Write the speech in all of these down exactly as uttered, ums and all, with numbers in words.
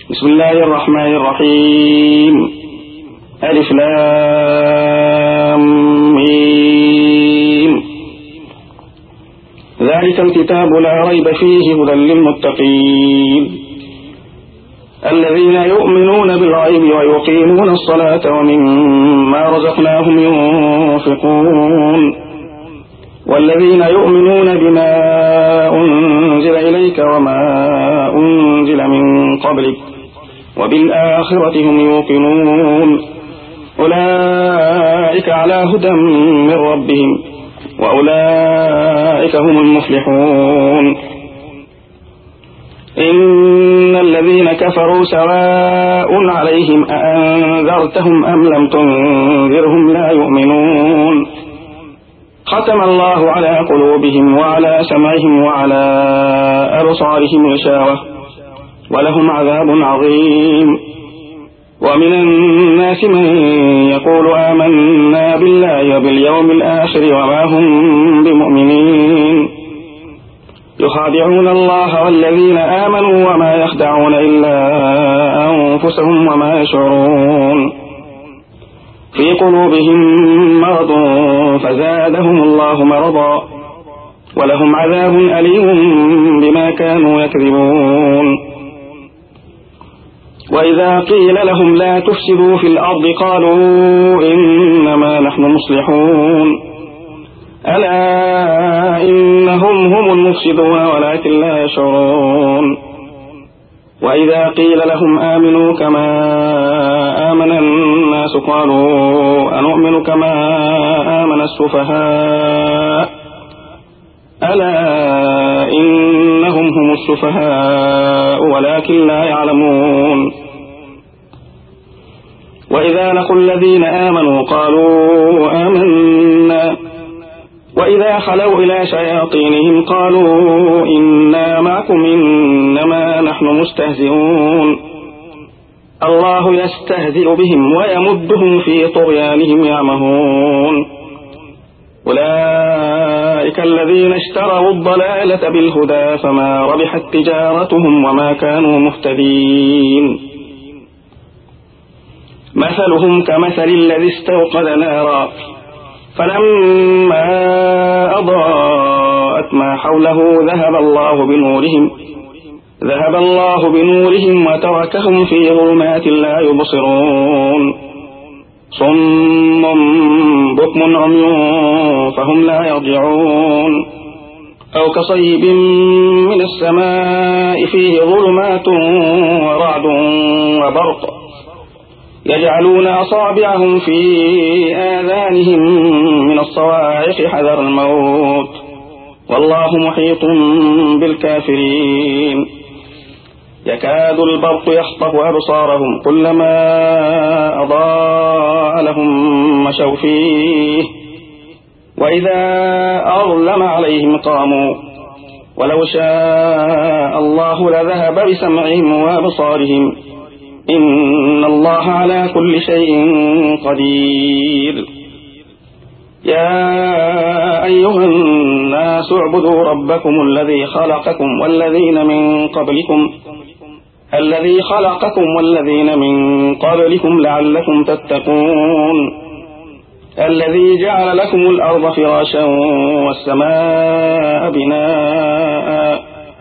بسم الله الرحمن الرحيم. ألف لام ميم. ذلك الكتاب لا ريب فيه هدى للمتقين الذين يؤمنون بالغيب ويقيمون الصلاة ومما رزقناهم ينفقون والذين يؤمنون بما أنزل إليك وما أنزل من قبلك وبالآخرة هم يوقنون أولئك على هدى من ربهم وأولئك هم المفلحون. إن الذين كفروا سواء عليهم أأنذرتهم أم لم تنذرهم لا يؤمنون ختم الله على قلوبهم وعلى سمعهم وعلى أبصارهم غشاوة ولهم عذاب عظيم. ومن الناس من يقول آمنا بالله وباليوم الآخر وما هم بمؤمنين يخادعون الله والذين آمنوا وما يخدعون إلا أنفسهم وما يشعرون في قلوبهم مرض فزادهم الله مرضا ولهم عذاب أليم بما كانوا يكذبون. وإذا قيل لهم لا تفسدوا في الأرض قالوا إنما نحن مصلحون ألا إنهم هم المفسدون ولكن لا يشعرون. وإذا قيل لهم آمنوا كما آمن الناس قالوا أنؤمن كما آمن السفهاء ألا إنهم هم السفهاء ولكن لا يعلمون. وإذا لقوا الذين آمنوا قالوا آمنا وإذا خلوا إلى شياطينهم قالوا إنا معكم إنما نحن مستهزئون الله يستهزئ بهم ويمدهم في طغيانهم يعمهون. أولئك الذين اشتروا الضلالة بالهدى فما ربحت تجارتهم وما كانوا مهتدين. مثلهم كمثل الذي استوقد نارا فلما أضاءت ما حوله ذهب الله بنورهم ذهب الله بنورهم وتركهم في ظلمات لا يبصرون صم بكم عمي فهم لا يرجعون. أو كصيب من السماء فيه ظلمات ورعد وبرق يجعلون أصابعهم في آذانهم من الصواعق حذر الموت والله محيط بالكافرين. يكاد البرق يخطف أبصارهم كلما أضاء لهم مشوا فيه وإذا أظلم عليهم قاموا ولو شاء الله لذهب بسمعهم وأبصارهم إن الله على كل شيء قدير. يا أيها الناس اعبدوا ربكم الذي خلقكم والذين من قبلكم الذي خلقكم والذين من قبلكم لعلكم تتقون الذي جعل لكم الأرض فراشا والسماء بناء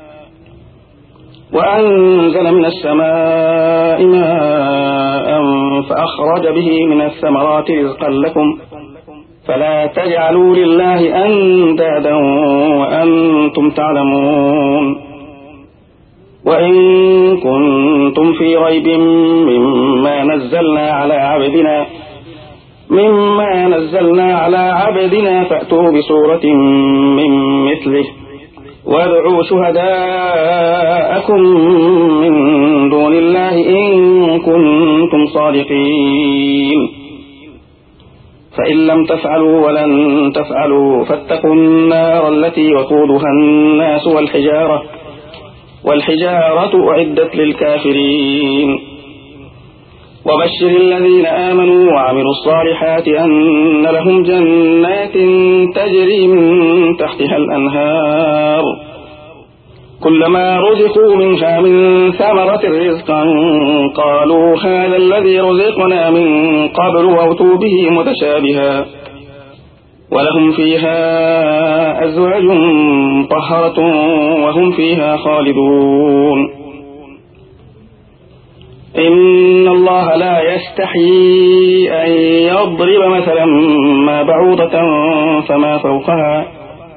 وأنزل من السماء ماء فأخرج به من الثمرات رزقا لكم فلا تجعلوا لله أندادا وأنتم تعلمون. وإن كنتم في ريب مما نزلنا على عبدنا مما نزلنا على عبدنا فأتوا بسورة من مثله وادعوا شهداءكم من دون الله إن كنتم صادقين فإن لم تفعلوا ولن تفعلوا فاتقوا النار التي وقودها الناس والحجارة والحجارة أعدت للكافرين. وبشر الذين آمنوا وعملوا الصالحات أن لهم جنات تجري من تحتها الأنهار كلما رزقوا منها من ثمرة رزقا قالوا هذا الذي رزقنا من قبل وأتوا به متشابها ولهم فيها أزواج مطهرة وهم فيها خالدون إن الله لا يستحيي أن يضرب مثلا ما بعوضة فما فوقها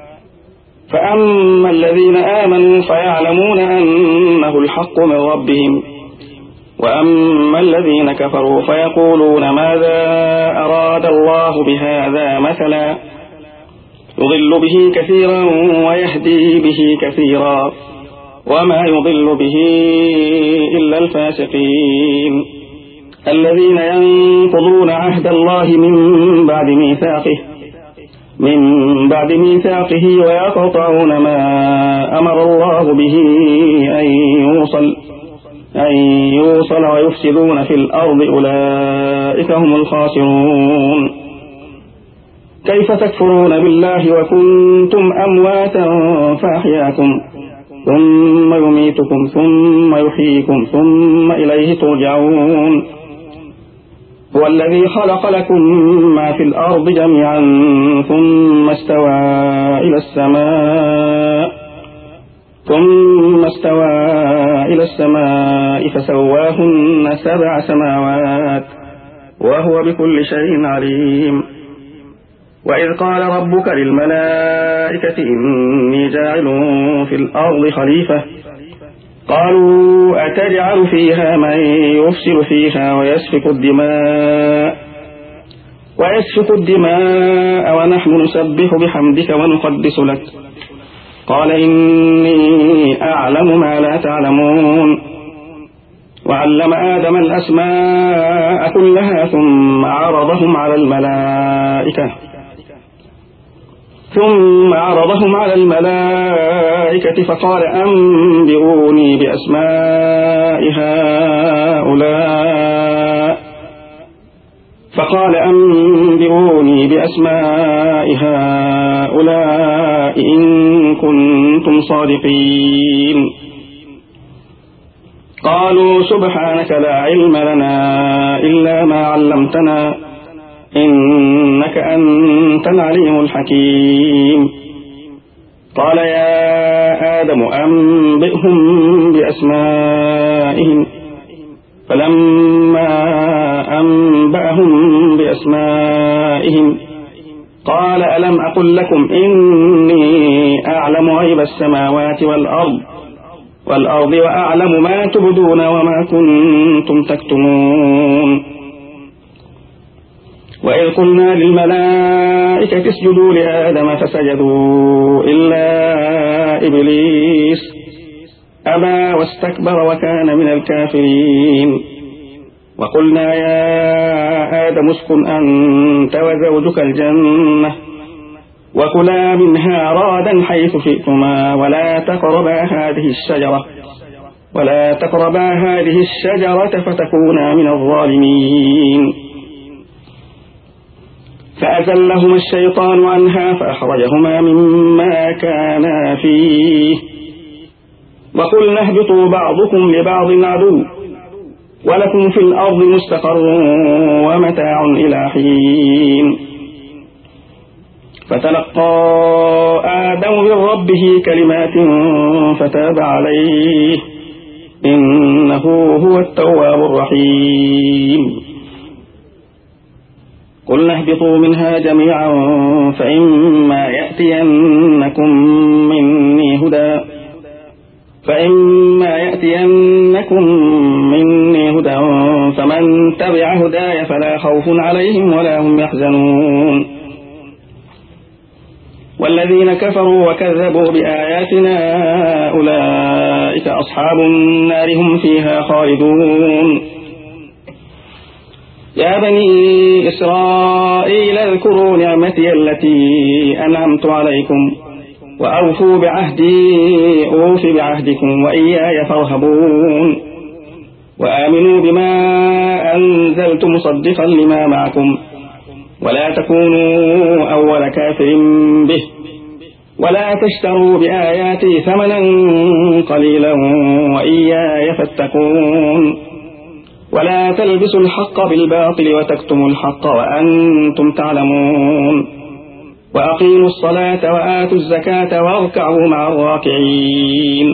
فأما الذين آمنوا فيعلمون أنه الحق من ربهم وأما الذين كفروا فيقولون ماذا أراد الله بهذا مثلا يضل به كثيرا ويهدي به كثيرا وما يضل به إلا الفاسقين الذين ينقضون عهد الله من بعد ميثاقه من بعد ميثاقه ويقطعون ما أمر الله به أن يوصل أن يوصل ويفسدون في الأرض أولئك هم الخاسرون كيف تكفرون بالله وكنتم أمواتا فأحياكم ثم يميتكم ثم يحييكم ثم إليه ترجعون هو الذي خلق لكم ما في الأرض جميعا ثم استوى إلى السماء ثم استوى إلى السماء فسواهن سبع سماوات وهو بكل شيء عليم وإذ قال ربك للملائكة إني جاعل في الأرض خليفة قالوا أتجعل فيها من يفسد فيها ويسفك الدماء ويسفك الدماء ونحن نسبح بحمدك ونقدس لك قال إني أعلم ما لا تعلمون وعلم آدم الأسماء كلها ثم عرضهم على الملائكة ثم عرضهم على الملائكة فقال أنبئوني بأسماء هؤلاء فقال أنبئوني بأسماء هؤلاء إن كنتم صادقين قالوا سبحانك لا علم لنا إلا ما علمتنا إنك أنت العليم الحكيم قال يا آدم أنبئهم بأسمائهم فلما أنبأهم بأسمائهم قال ألم أقل لكم إني أعلم غيب السماوات والأرض والأرض وأعلم ما تبدون وما كنتم تكتمون وإذ قلنا للملائكة اسجدوا لآدم فسجدوا إلا إبليس أبى واستكبر وكان من الكافرين وقلنا يا آدم اسكن أنت وزوجك الجنة وكلا منها رغدا حيث شئتما ولا تقربا هذه الشجرة ولا تقربا هذه الشجرة فتكونا من الظالمين فأزلهما الشيطان عنها فأخرجهما مما كانا فيه وقلنا اهبطوا بعضكم لبعض عدو ولكم في الأرض مستقر ومتاع إلى حين فتلقى آدم من ربه كلمات فتاب عليه إنه هو التواب الرحيم قلنا اهبطوا منها جميعا فإما يأتينكم مني هدى فإما يأتينكم مني هدى فمن تبع هداي فلا خوف عليهم ولا هم يحزنون والذين كفروا وكذبوا بآياتنا أولئك أصحاب النار هم فيها خالدون يا بني إسرائيل اذكروا نعمتي التي أنعمت عليكم وأوفوا بعهدي أوف بعهدكم وإياي فارهبون وآمنوا بما أنزلت مصدقا لما معكم ولا تكونوا أول كافر به ولا تشتروا بآياتي ثمنا قليلا وإياي فاتقون ولا تلبسوا الحق بالباطل وتكتموا الحق وأنتم تعلمون وأقيموا الصلاة وآتوا الزكاة واركعوا مع الراكعين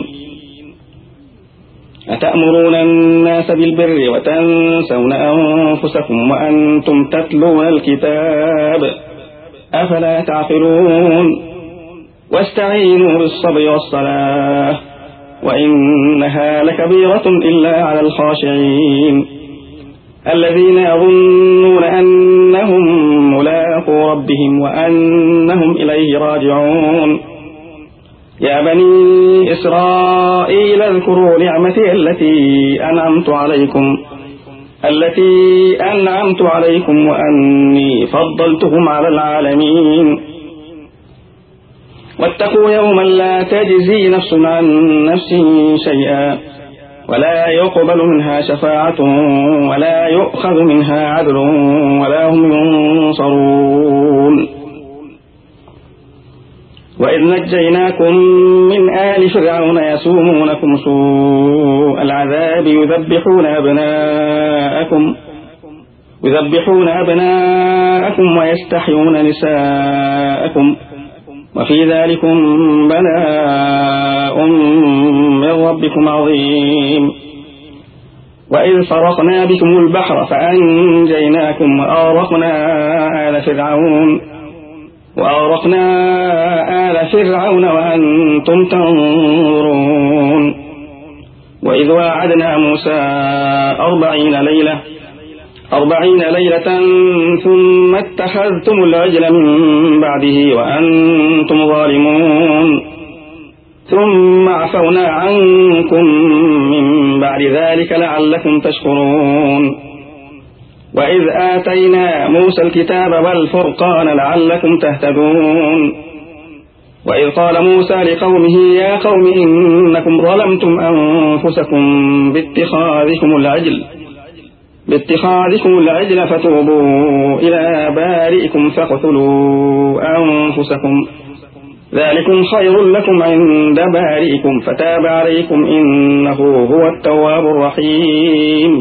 أتأمرون الناس بالبر وتنسون أنفسكم وأنتم تتلون الكتاب أفلا تعقلون واستعينوا بالصبر والصلاة وإنها لكبيرة إلا على الخاشعين الذين يظنون أنهم ملاقو ربهم وأنهم إليه راجعون يا بني إسرائيل اذكروا نعمتي التي أنعمت عليكم التي أنعمت عليكم وأني فضلتكم على العالمين واتقوا يوما لا تجزي نفس عن نفس شيئا ولا يقبل منها شفاعة ولا يؤخذ منها عدل ولا هم ينصرون وإذ نجيناكم من آل فرعون يسومونكم سوء العذاب يذبحون أبناءكم يذبحون أبناءكم ويستحيون نساءكم وفي ذلكم بلاء من ربكم عظيم وإذ فرقنا بكم البحر فأنجيناكم وأغرقنا آل فرعون وأغرقنا آل فرعون وأنتم تنظرون وإذ واعدنا موسى أربعين ليلة أربعين ليلة ثم اتخذتم العجل من بعده وأنتم ظالمون ثم عفونا عنكم من بعد ذلك لعلكم تشكرون وإذ آتينا موسى الكتاب والفرقان لعلكم تهتدون وإذ قال موسى لقومه يا قوم إنكم ظلمتم أنفسكم باتخاذكم العجل باتخاذكم العجل فتوبوا إلى بارئكم فاقتلوا أنفسكم ذلكم خير لكم عند بارئكم فتاب عليكم إنه هو التواب الرحيم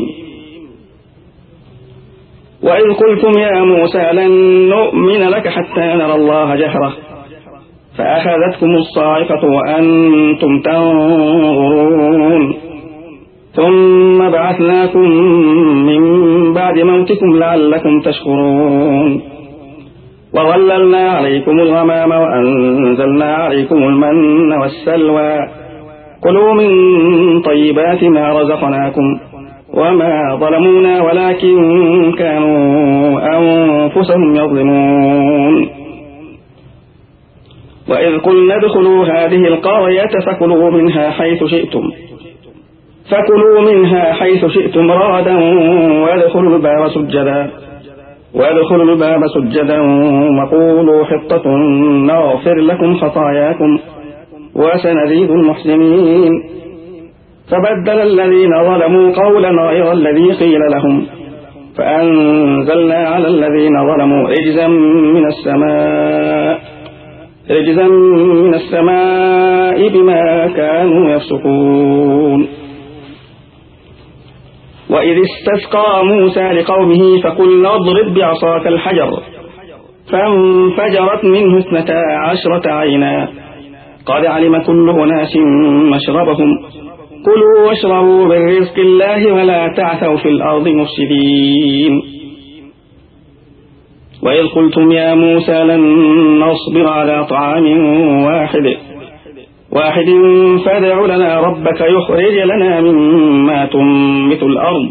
وإذ قلتم يا موسى لن نؤمن لك حتى نرى الله جهرة فأخذتكم الصاعقة وأنتم تنظرون ثم بعثناكم من بعد موتكم لعلكم تشكرون وظللنا عليكم الغمام وأنزلنا عليكم المن والسلوى كلوا من طيبات ما رزقناكم وما ظلمونا ولكن كانوا أنفسهم يظلمون وإذ قلنا ادخلوا هذه القرية فكلوا منها حيث شئتم فكلوا منها حيث شئتم رغدا وادخلوا الباب سجدا وادخلوا الباب سجدا وقولوا حطة نغفر لكم خطاياكم وسنزيد المحسنين فبدل الذين ظلموا قولا غير الذي قيل لهم فأنزلنا على الذين ظلموا رجزا من السماء رجزا من السماء بما كانوا يفسقون وإذ استسقى موسى لقومه فقلنا اضرب بعصاك الحجر فانفجرت منه اثنتا عشرة عينا قد علم كل أناس مشربهم كلوا واشربوا من رزق الله ولا تعثوا في الأرض مفسدين وإذ قلتم يا موسى لن نصبر على طعام واحد واحد فادع لنا ربك يخرج لنا مما تنبت الأرض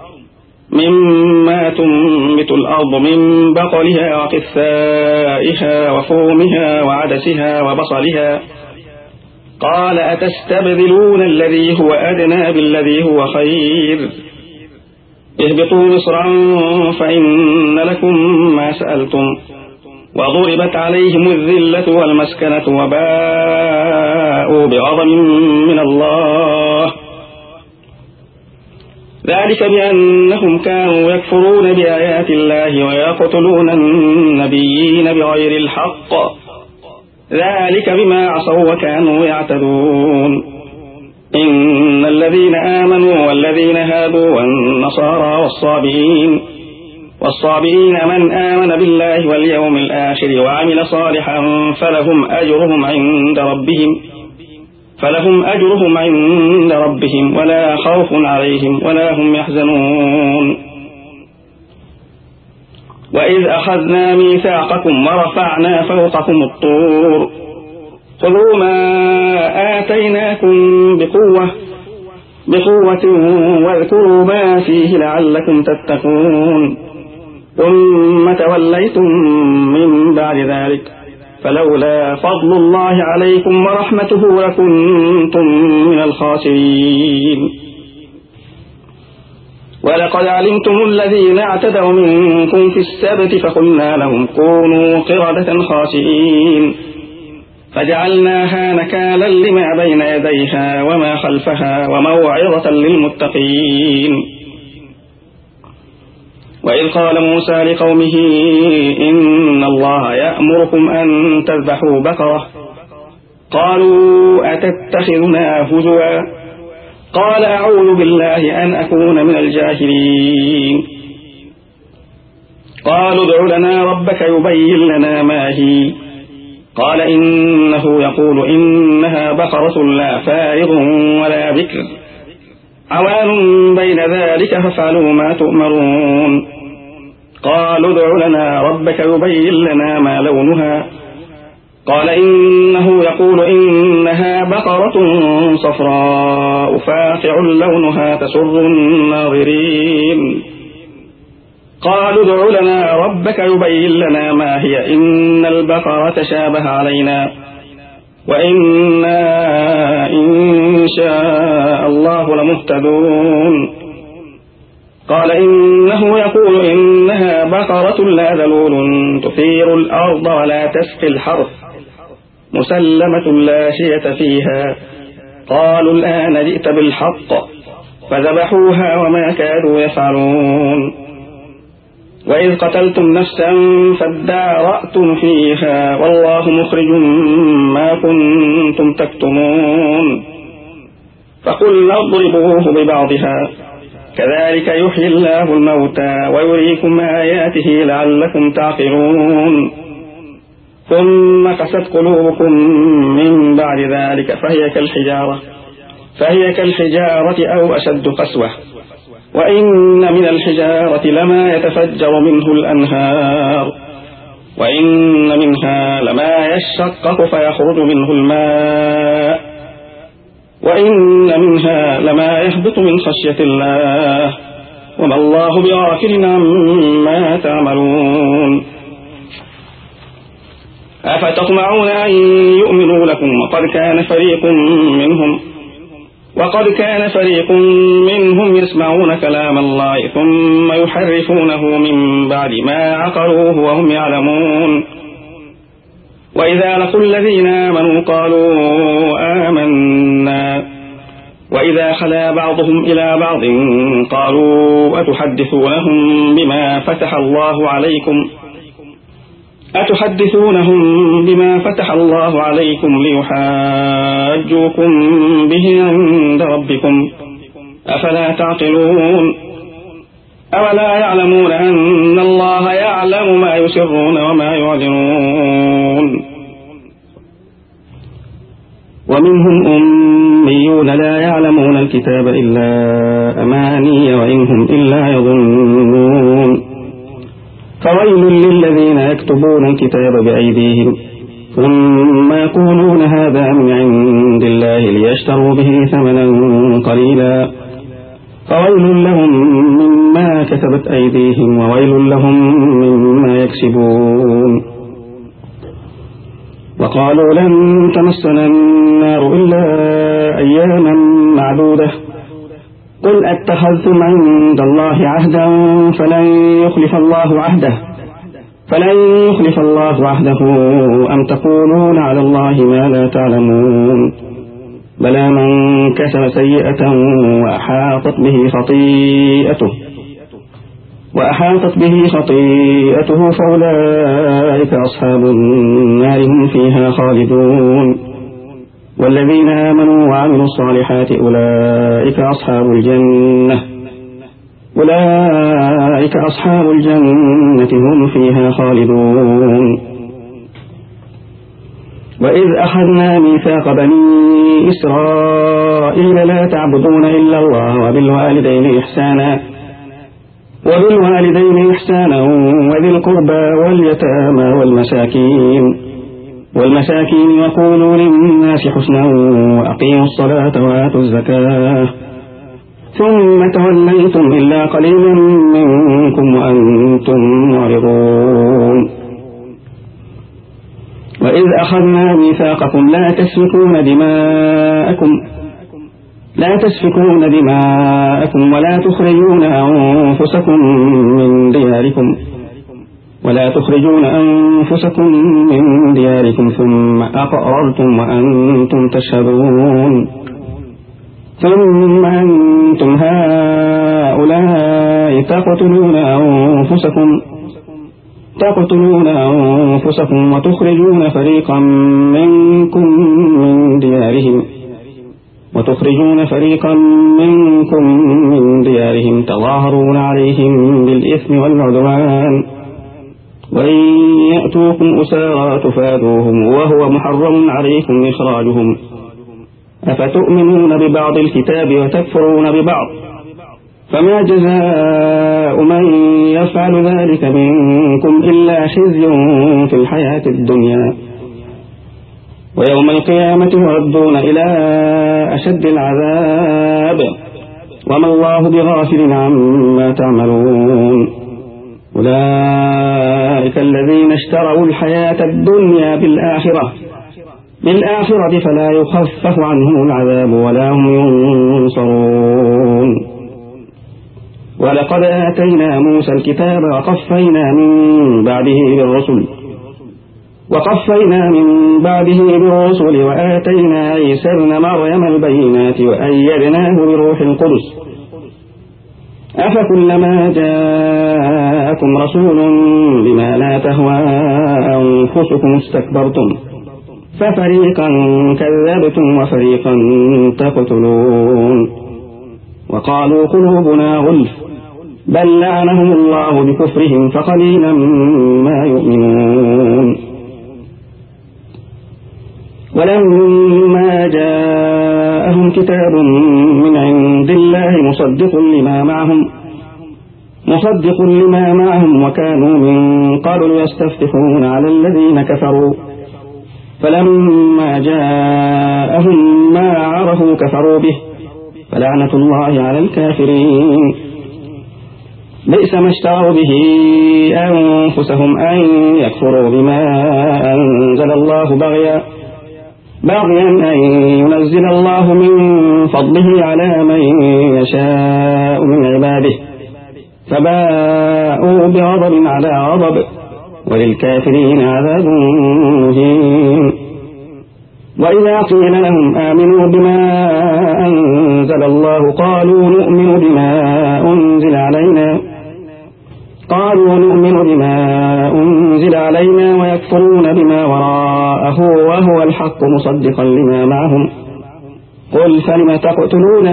مما تنبت الأرض من بقلها وقثائها وفومها وعدسها وبصلها قال أتستبدلون الذي هو أدنى بالذي هو خير اهبطوا مصرا فإن لكم ما سألتم وضربت عليهم الذلة والمسكنة وباءوا بغضب من الله ذلك بأنهم كانوا يكفرون بآيات الله ويقتلون النبيين بغير الحق ذلك بما عصوا وكانوا يعتدون إن الذين آمنوا والذين هادوا والنصارى والصابئين والصابئين من آمن بالله واليوم الآخر وعمل صالحا فلهم أجرهم عند ربهم فلهم أجرهم عند ربهم ولا خوف عليهم ولا هم يحزنون وإذ أخذنا ميثاقكم ورفعنا فوقكم الطور خذوا ما آتيناكم بقوة بقوة واذكروا ما فيه لعلكم تتقون ثم توليتم من بعد ذلك فلولا فضل الله عليكم ورحمته لكنتم من الخاسرين ولقد علمتم الذين اعتدوا منكم في السبت فقلنا لهم كونوا قردة خاسئين فجعلناها نكالا لما بين يديها وما خلفها وموعظة للمتقين وإذ قال موسى لقومه إن الله يأمركم أن تذبحوا بقرة قالوا أتتخذنا هزوا قال أعوذ بالله أن أكون من الجاهلين قالوا ادع لنا ربك يبين لنا ما هي قال إنه يقول إنها بقرة لا فارض ولا بكر عوان بين ذلك فافعلوا ما تؤمرون قالوا ادع لنا ربك يبين لنا ما لونها قال إنه يقول إنها بقرة صفراء فاقع لونها تسر الناظرين قالوا ادع لنا ربك يبين لنا ما هي إن البقرة تشابه علينا وإنا إن شاء الله لمهتدون قال إنه يقول إنها بقرة لا ذلول تثير الأرض ولا تسقي الحرث مسلمة لا شية فيها قالوا الآن جئت بالحق فذبحوها وما كادوا يفعلون وإذ قتلتم نفسا فادارأتم فيها والله مخرج ما كنتم تكتمون فقلنا اضربوه ببعضها كذلك يحيي الله الموتى ويريكم آياته لعلكم تعقلون ثم قست قلوبكم من بعد ذلك فهي كالحجارة فهي كالحجارة أو أشد قسوة وإن من الحجارة لما يتفجر منه الأنهار وإن منها لما يشقق فيخرج منه الماء وإن منها لما يهبط من خشية الله وما الله بغافل عما تعملون أفتطمعون أن يؤمنوا لكم وقد كان فريق منهم وقد كان فريق منهم يسمعون كلام الله ثم يحرفونه من بعد ما عقلوه وهم يعلمون وإذا لقوا الذين آمنوا قالوا آمنا وإذا خلا بعضهم إلى بعض قالوا أتحدثونهم بما فتح الله عليكم أتحدثونهم بما فتح الله عليكم ليحاجوكم به عند ربكم أفلا تعقلون أولا يعلمون أن الله يعلم ما يسرون وما يعلنون ومنهم أميون لا يعلمون الكتاب إلا أماني وإنهم إلا يظنون فويل للذين يكتبون الكتاب بأيديهم ثم يقولون هذا من عند الله ليشتروا به ثمنا قليلا فويل لهم مما كتبت أيديهم وويل لهم مما يكسبون وقالوا لن تمسنا النار إلا أياما معدودة قل أتخذتم عند الله عهدا فلن يخلف الله عهده فلن يخلف الله عهده أم تقولون على الله ما لا تعلمون بلى من كسب سيئة وأحاطت به خطيئته وأحاطت به خطيئته فأولئك أصحاب النار هم فيها خالدون والذين آمنوا وعملوا الصالحات أولئك أصحاب الجنة أولئك أصحاب الجنة هم فيها خالدون وإذ أخذنا ميثاق بني إسرائيل لا تعبدون إلا الله وبالوالدين إحسانا وبالوالدين إحسانا وذي القربى واليتامى والمساكين والمساكين وقولوا للناس حسنا وأقيموا الصلاة وآتوا الزكاة ثم توليتم إلا قليلا منكم وأنتم معرضون وإذ أخذنا ميثاقكم لا تسفكون دماءكم لا تسفكون دماءكم ولا تخرجون أنفسكم من دياركم ولا تخرجون أنفسكم من دياركم ثم أقررتم وأنتم تشهدون ثم أنتم هؤلاء تقتلون أنفسكم تقتلون أنفسكم وتخرجون فريقا منكم من ديارهم وتخرجون فريقا منكم من ديارهم تظاهرون عليهم بالإثم والعدوان وإن يأتوكم أسارى تفادوهم وهو محرم عليكم إخراجهم أفتؤمنون ببعض الكتاب وتكفرون ببعض فما جزاء من يفعل ذلك منكم إلا خزي في الحياة الدنيا ويوم القيامة يردون إلى أشد العذاب وما الله بغافل عما تعملون أولئك الذين اشتروا الحياة الدنيا بالآخرة بالآخرة فلا يخفف عنهم العذاب ولا هم ينصرون ولقد آتينا موسى الكتاب وقفينا من بعده بالرسل وقفينا من بعده بالرسل وآتينا عيسى ابن مريم البينات وأيدناه بروح القدس أفكلما جاءكم رسول بما لا تهوى أنفسكم استكبرتم ففريقا كذبتم وفريقا تقتلون وقالوا قلوبنا غلف بل لعنهم الله بكفرهم فقليلا ما يؤمنون ولما جاءهم كتاب من عند الله مصدق لما معهم مصدق لما معهم وكانوا من قبل يستفتحون على الذين كفروا فلما جاءهم ما عرفوا كفروا به فلعنة الله على الكافرين بئس ما اشتروا به أنفسهم أن يكفروا بما أنزل الله بغيا بغيا أن ينزل الله من فضله على من يشاء من عباده فباءوا بغضب على غضب وللكافرين عذاب مهين وإذا قيل لهم آمنوا بما أنزل الله قالوا نؤمن بما أنزل علينا قالوا نؤمن بما أنزل علينا ويكفرون بما وراءه وهو الحق مصدقا لما معهم قل فلم تقتلون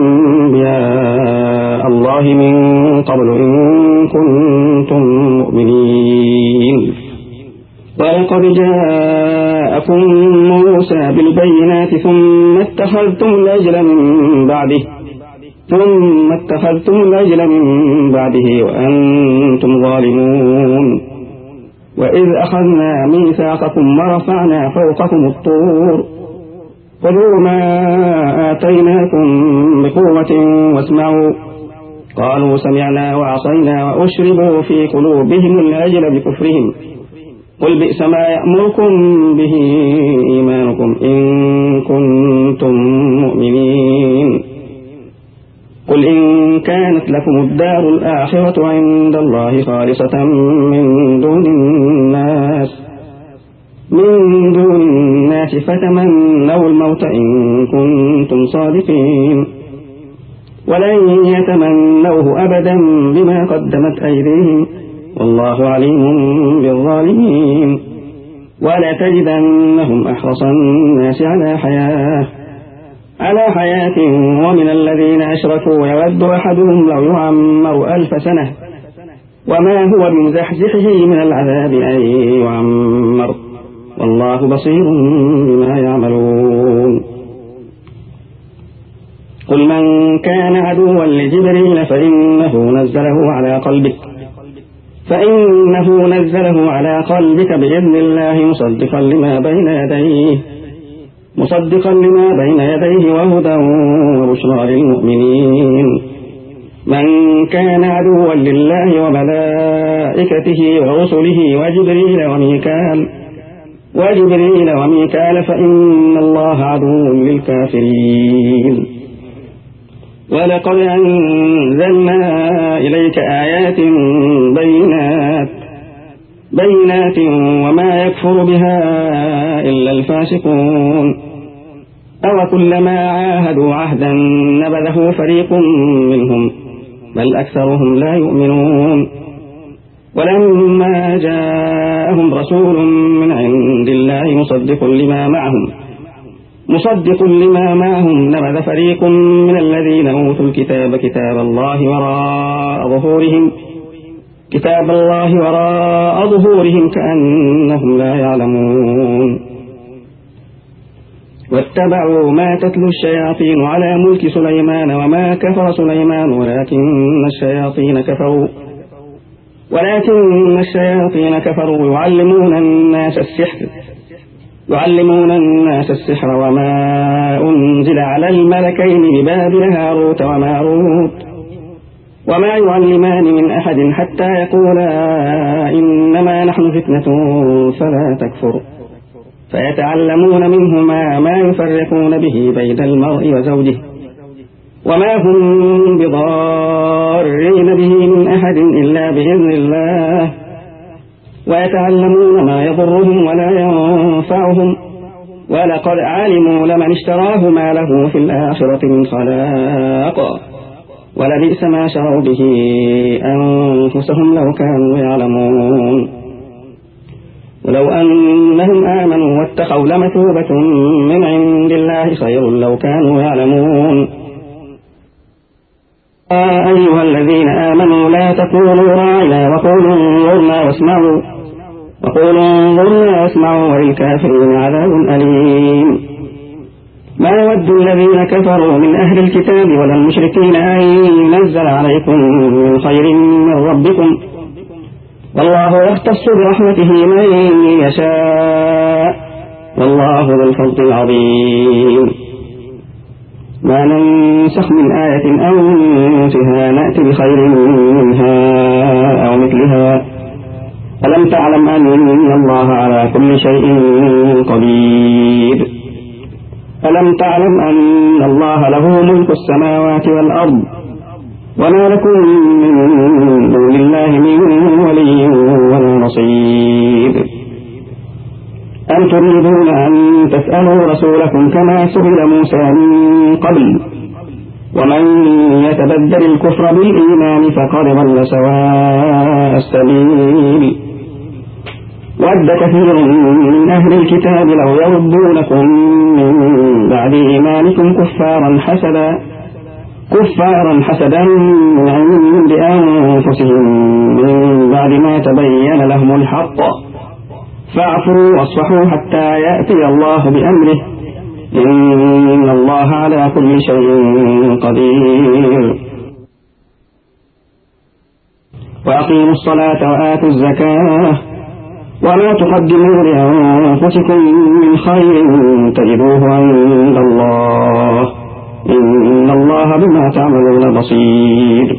أنبياء الله من قبل إن كنتم مؤمنين ولقد جاءكم موسى بالبينات ثم اتخذتم العجل من بعده ثم اتخذتم العجل من بعده وأنتم ظالمون وإذ أخذنا ميثاقكم ورفعنا فوقكم الطور خذوا ما آتيناكم بقوة واسمعوا قالوا سمعنا وعصينا وأشربوا في قلوبهم العجل بكفرهم قل بئس ما يأمركم به إيمانكم إن كنتم مؤمنين قل إن كانت لكم الدار الآخرة عند الله خالصة من دون الناس من دون الناس فتمنوا الموت إن كنتم صادقين ولن يتمنوه أبدا بما قدمت أيديهم والله عليم بالظالمين. ولا تجدنهم أحرص الناس على حياة على حياة ومن الذين أشركوا يود أحدهم لو يعمر ألف سنة وما هو بمزحزحه من العذاب أن يعمر والله بصير بما يعملون. قل من كان عدوا لجبريل فإنه نزله على قلبك فإنه نزله على قلبك بإذن الله مصدقا لما بين يديه مصدقا لما بين يديه وهدى وبشرى للمؤمنين. من كان عدوا لله وملائكته ورسله وجبريل وميكال وجبريل وميكال فإن الله عدو للكافرين. ولقد أنزلنا إليك آيات بينات بينات وما يكفر بها إلا الفاسقون. أو كلما عاهدوا عهدا نبذه فريق منهم بل أكثرهم لا يؤمنون. ولما جاءهم رسول من عند الله مصدق لما معهم مصدق لما معهم نبذ فريق من الذين أوتوا الكتاب كتاب الله وراء ظهورهم كتاب الله وراء ظهورهم كأنهم لا يعلمون. واتبعوا ما تتلو الشياطين على ملك سليمان وما كفر سليمان ولكن الشياطين كفروا ولكن الشياطين كفروا يعلمون الناس السحر يعلمون الناس السحر وما أنزل على الملكين ببابل هاروت وماروت وما يعلمان من أحد حتى يقولا إنما نحن فتنة فلا تكفر فيتعلمون منهما ما يفرقون به بين المرء وزوجه وما هم بضارين به من أحد إلا بإذن الله ويتعلمون ما يضرهم ولا ينفعهم ولقد علموا لمن اشتراه ما له في الآخرة من خلاق ولبئس ما شروا به أنفسهم لو كانوا يعلمون. ولو أنهم آمنوا واتقوا لمثوبة من عند الله خير لو كانوا يعلمون. يا أيها الذين آمنوا لا تقولوا راعنا وقولوا انظرنا واسمعوا وقولوا انظرنا واسمعوا وللكافرين عذاب أليم. ما يود الذين كفروا من أهل الكتاب ولا المشركين أن ينزل عليكم من خير من ربكم والله يختص برحمته من يشاء والله ذو الفضل العظيم. ما ننسخ من آية أو ننسها نأتي بخير منها أو مثلها ألم تعلم أن الله على كل شيء قدير ألم تعلم أن الله له ملك السماوات والأرض وما لكم من دون الله من ولي ولا نصير. أم تريدون أن تسألوا رسولكم كما سئل موسى من قبل ومن يتبدل الكفر بالإيمان فقد ضل سواء السبيل. ود كثير من أهل الكتاب لو يردونكم من بعد إيمانكم كفارا حسدا كفارا حسدا من عند أنفسهم من بعد ما تبين لهم الحق فاعفوا واصفحوا حتى يأتي الله بأمره إن الله على كل شيء قدير. وأقيموا الصلاة وآتوا الزكاة وما تقدموا لأنفسكم من خير تجدوه عند الله إن الله بما تعملون بصير.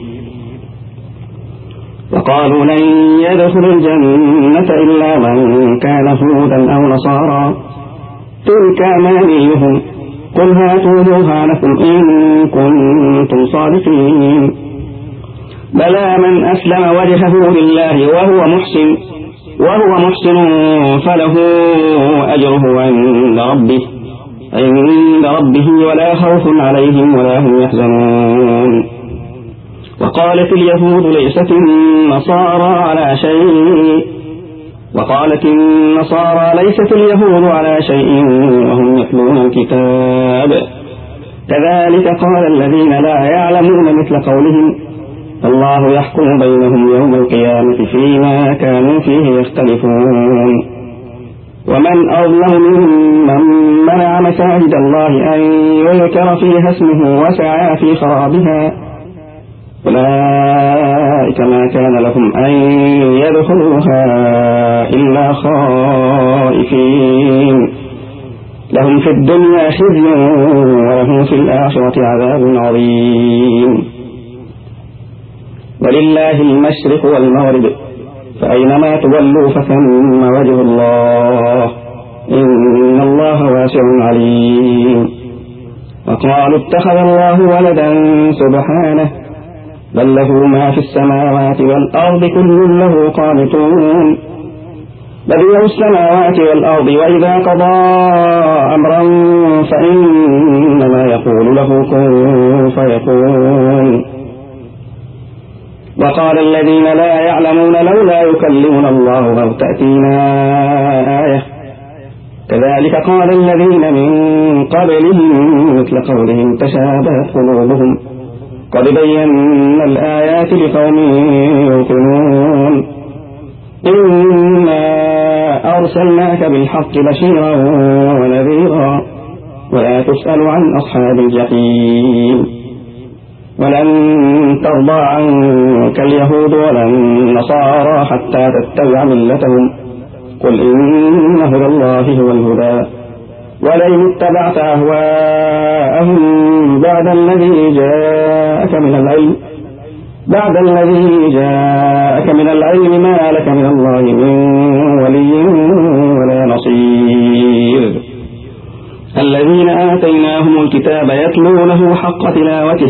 وقالوا لن يدخل الجنة إلا من كان هودا أو نصارى تلك أمانيهم قل هاتوا برهانكم إن كنتم صادقين. بلى من أسلم وجهه لله وهو محسن وهو محسن فله أجره عند ربه عند ربه ولا خوف عليهم ولا هم يحزنون. وقالت اليهود ليست النصارى على شيء وقالت النصارى ليست اليهود على شيء وهم يتلون الكتاب كذلك قال الذين لا يعلمون مثل قولهم الله يحكم بينهم يوم القيامة فيما كانوا فيه يختلفون. ومن أظلم ممن منع مساجد الله أن يذكر فيها اسمه وسعى في خرابها أولئك ما كان لهم أن يدخلوها إلا خائفين لهم في الدنيا خزي ولهم في الآخرة عذاب عظيم. ولله المشرق والمغرب فأينما تولوا فثم وجه الله إن الله واسع عليم. وقالوا اتخذ الله ولدا سبحانه بل له ما في السماوات والأرض كل له قانتون. بديع السماوات والأرض وإذا قضى أمرا فإنما يقول له كن فيكون. وقال الذين لا يعلمون لولا يكلمنا الله أو تأتينا آية كذلك قال الذين من قبلهم مثل قولهم تشابهت قلوبهم قد بينا الآيات لقوم يوقنون. إنا أرسلناك بالحق بشيرا ونذيرا ولا تسأل عن أصحاب الجحيم. ولن ترضى عنك اليهود ولا النصارى حتى تتبع ملتهم قل إن هدى الله هو الهدى ولئن اتبعت أهواءهم بعد الذي جاءك من العلم بعد الذي جاءك من العلم ما لك من الله من ولي ولا نصير. الذين آتيناهم الكتاب يتلونه حق تلاوته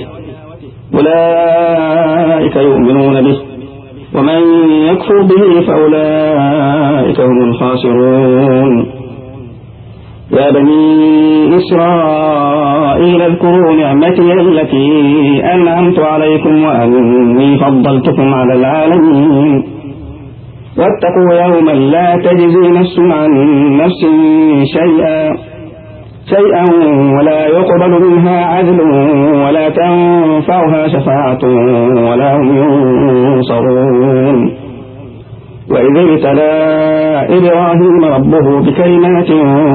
أولئك يؤمنون به ومن يكفر به فأولئك هم الخاسرون. يا بني إسرائيل اذكروا نعمتي التي أنعمت عليكم وأني فضلتكم على العالمين. واتقوا يوما لا تجزي نفس عن نفس شيئا شيئا ولا يقبل منها عدل ولا تنفعها شفاعة ولا هم ينصرون. وإذ ابتلى إبراهيم ربه بكلمات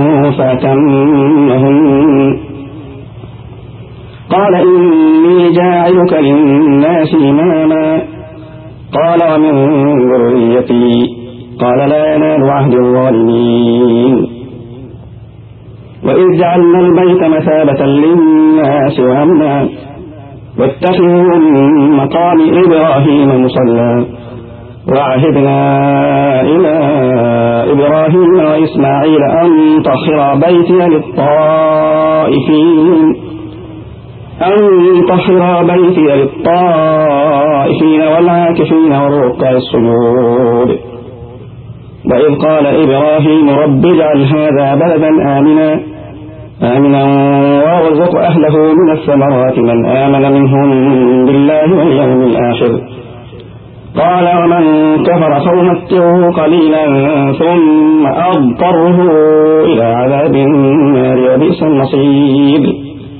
فأتمهن قال إني جاعلك للناس إماما قال ومن ذريتي قال لا ينال عهد الظالمين. وإذ جعلنا البيت مثابة للناس وأمنا واتخذوا من مقام إبراهيم مصلى وعهدنا إلى إبراهيم وإسماعيل أن طهر بيتي للطائفين أن طهر بيتي للطائفين والعاكفين والركع السجود. وإذ قال إبراهيم رب اجعل هذا بلدا آمنا آمنا وارزق أهله من الثمرات من آمن منهم بالله واليوم الآخر قال ومن كفر فأمتعه قليلا ثم أضطره إلى عذاب النار وبئس المصير.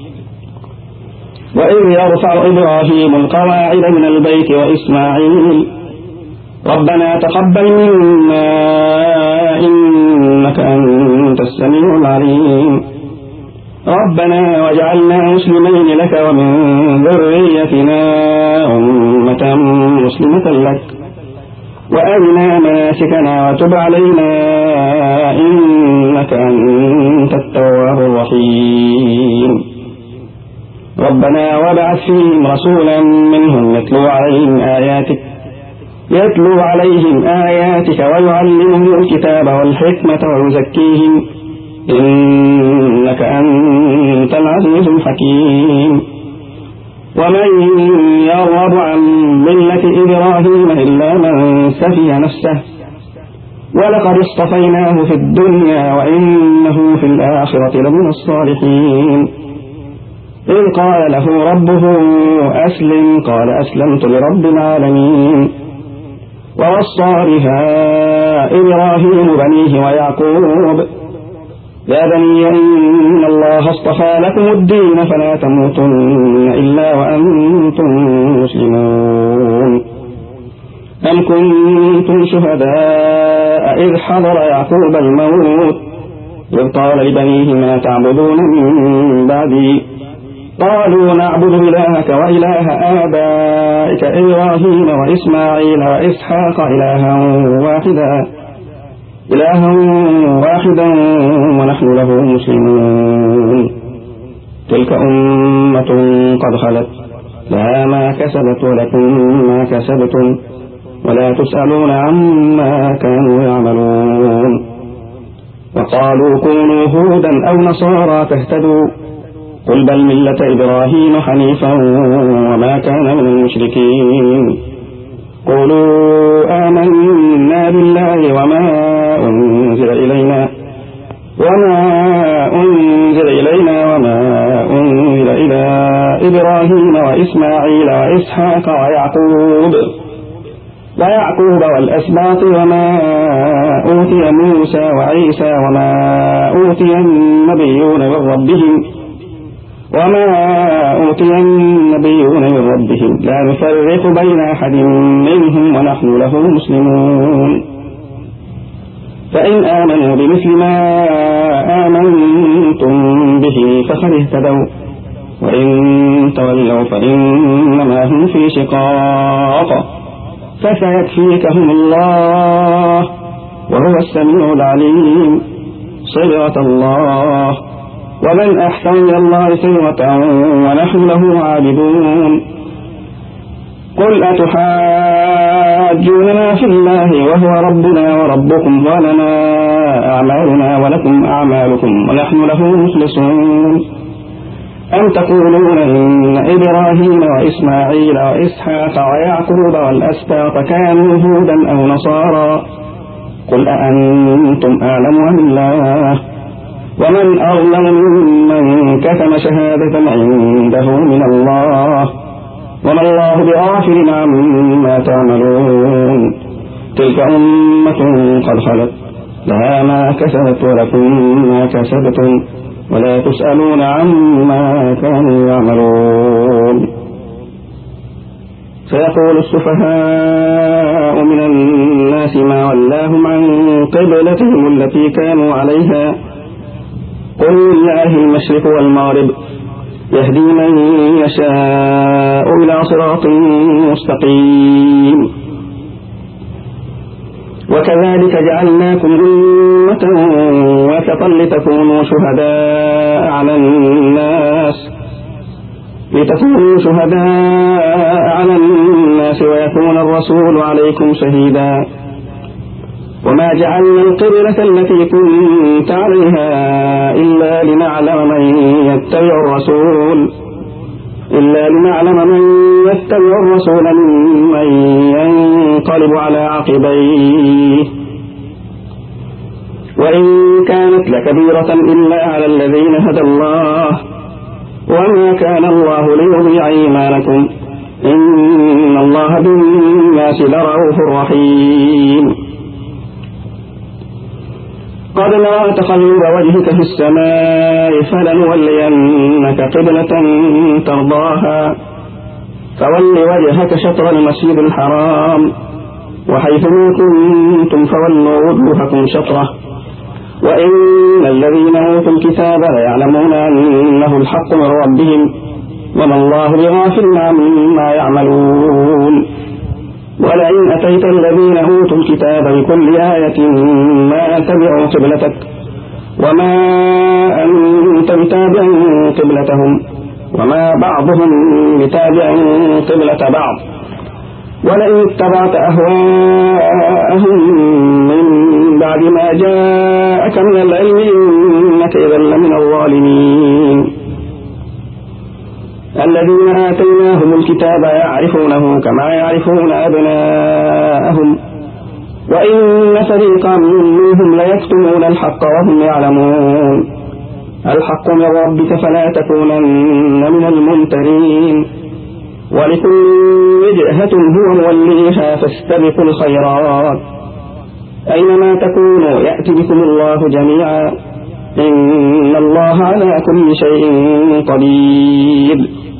وإذ يرفع إبراهيم القواعد من البيت وإسماعيل ربنا تقبل منا إنك أنت السميع العليم ربنا واجعلنا مسلمين لك ومن ذريتنا أمة مسلمة لك وأرنا مناسكنا وتب علينا إنك أنت التواب الرحيم. ربنا وابعث فيهم رسولا منهم يتلو عليهم آياتك يتلو عليهم آياتك ويعلمهم الكتاب والحكمة ويزكيهم إنك أنت العزيز الحكيم. ومن يرغب عن ملة إبراهيم إلا من سفي نفسه ولقد اصطفيناه في الدنيا وإنه في الآخرة لمن الصالحين إذ قال له ربه أسلم قال أسلمت لرب العالمين ووصى بها إبراهيم بنيه ويعقوب يا بني إن الله اصطفى لكم الدين فلا تموتن إلا وأنتم مسلمون أم كنتم شهداء إذ حضر يعقوب الموت إذ قال لبنيه ما تعبدون من بعدي قالوا نعبد إلهك وإله آبائك إبراهيم وإسماعيل وإسحاق إلها واحدا إلها واحدا ونحن له مسلمون تلك أمة قد خلت لها ما كسبت ولكم ما كسبتم ولا تسألون عما كانوا يعملون وقالوا كونوا هودا أو نصارى تهتدوا قل بل ملة إبراهيم حنيفا وما كان من المشركين قولوا آمنا بالله وما أنزل إلينا وما أنزل إلينا وما أنزل إلى إبراهيم وإسماعيل وإسحاق ويعقوب ويعقوب والأسباط وما أوتي موسى وعيسى وما أوتي النبيون من ربهم وما أوتي النبيون من ربهم لا نفرق بين أحد منهم ونحن له مسلمون فإن آمنوا بمثل ما آمنتم به فقد اهتدوا وإن تولوا فإنما هم في شقاق فسيكفيكهم الله وهو السميع العليم صبغة الله ومن أحسن من الله صبغة ونحن له عابدون قل أتحاجوننا في الله وهو ربنا وربكم ولنا أعمالنا ولكم أعمالكم ونحن له مخلصون أم تقولون إن إبراهيم وإسماعيل وإسحاق ويعقوب والأسباط كانوا هودا أو نصارى قل أأنتم أعلم أم الله ومن أظلم ممن كتم شهادة عنده من الله وما الله بغافل عما تعملون تلك أمة قد خلت لها ما كسبت ولكم ما كسبتم ولا تسألون عما كانوا يعملون سيقول السفهاء من الناس ما ولاهم عن قبلتهم التي كانوا عليها قل لله المشرق والمغرب يهدي من يشاء إلى صراط مستقيم وكذلك جعلناكم أمة وسطا لتكونوا شهداء على الناس لتكونوا شهداء على الناس ويكون الرسول عليكم شهيدا وما جعلنا القبلة التي كنت عليها إلا لنعلم من يتبع الرسول إلا لنعلم من يتبع الرسول ممن ينقلب على عقبيه وإن كانت لكبيرة إلا على الذين هدى الله وما كان الله ليضيع إيمانكم إن الله بالناس لرؤوف رحيم قد نرى تقلب وجهك في السماء فلنولينك قبلة ترضاها فول وجهك شطر المسجد الحرام وحيث ما كنتم فولوا وجوهكم شطره وإن الذين أوتوا الكتاب ليعلمون أنه الحق من ربهم وما الله بغافل عما يعملون ولئن أتيت الذين أوتوا الكتاب بكل آية ما تبعوا قبلتك وما أنت بتابع قبلتهم وما بعضهم بتابع قبلة بعض ولئن اتبعت أهواءهم من بعد ما جاءك من العلم إنك إذا لمن الظالمين الذين آتيناهم الكتاب يعرفونه كما يعرفون أبناءهم وإن فريقا منهم ليكتمون الحق وهم يعلمون الحق من ربك فلا تكونن من الممترين ولكل وجهة هو موليها فاستبقوا الخيرات أينما تكونوا يأتي بكم الله جميعا إن الله على كل شيء قدير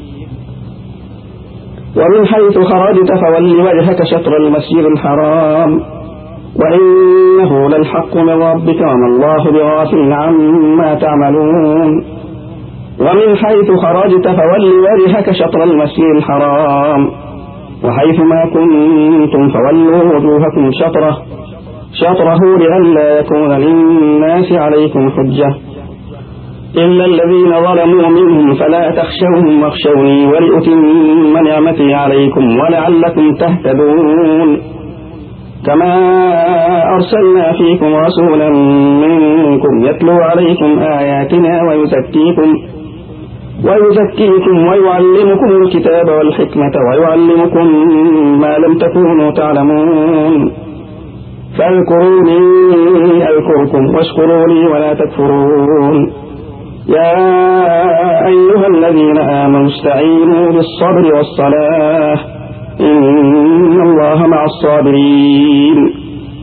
ومن حيث خرجت فول وجهك شطر المسجد الحرام وإنه للحق من ربك وما الله بغافل عما تعملون ومن حيث خرجت فول وجهك شطر المسجد الحرام وحيث ما كنتم فولوا وجوهكم شطره شطره لئلا يكون للناس عليكم حجة إلا الذين ظلموا منهم فلا تخشوهم واخشوني ولأتم نعمتي عليكم ولعلكم تهتدون كما أرسلنا فيكم رسولا منكم يتلو عليكم آياتنا ويزكيكم ويزكيكم ويعلمكم الكتاب والحكمة ويعلمكم ما لم تكونوا تعلمون فاذكروني أذكركم واشكروا لي ولا تكفرون يا أيها الذين آمنوا استعينوا بالصبر والصلاة إن الله مع الصابرين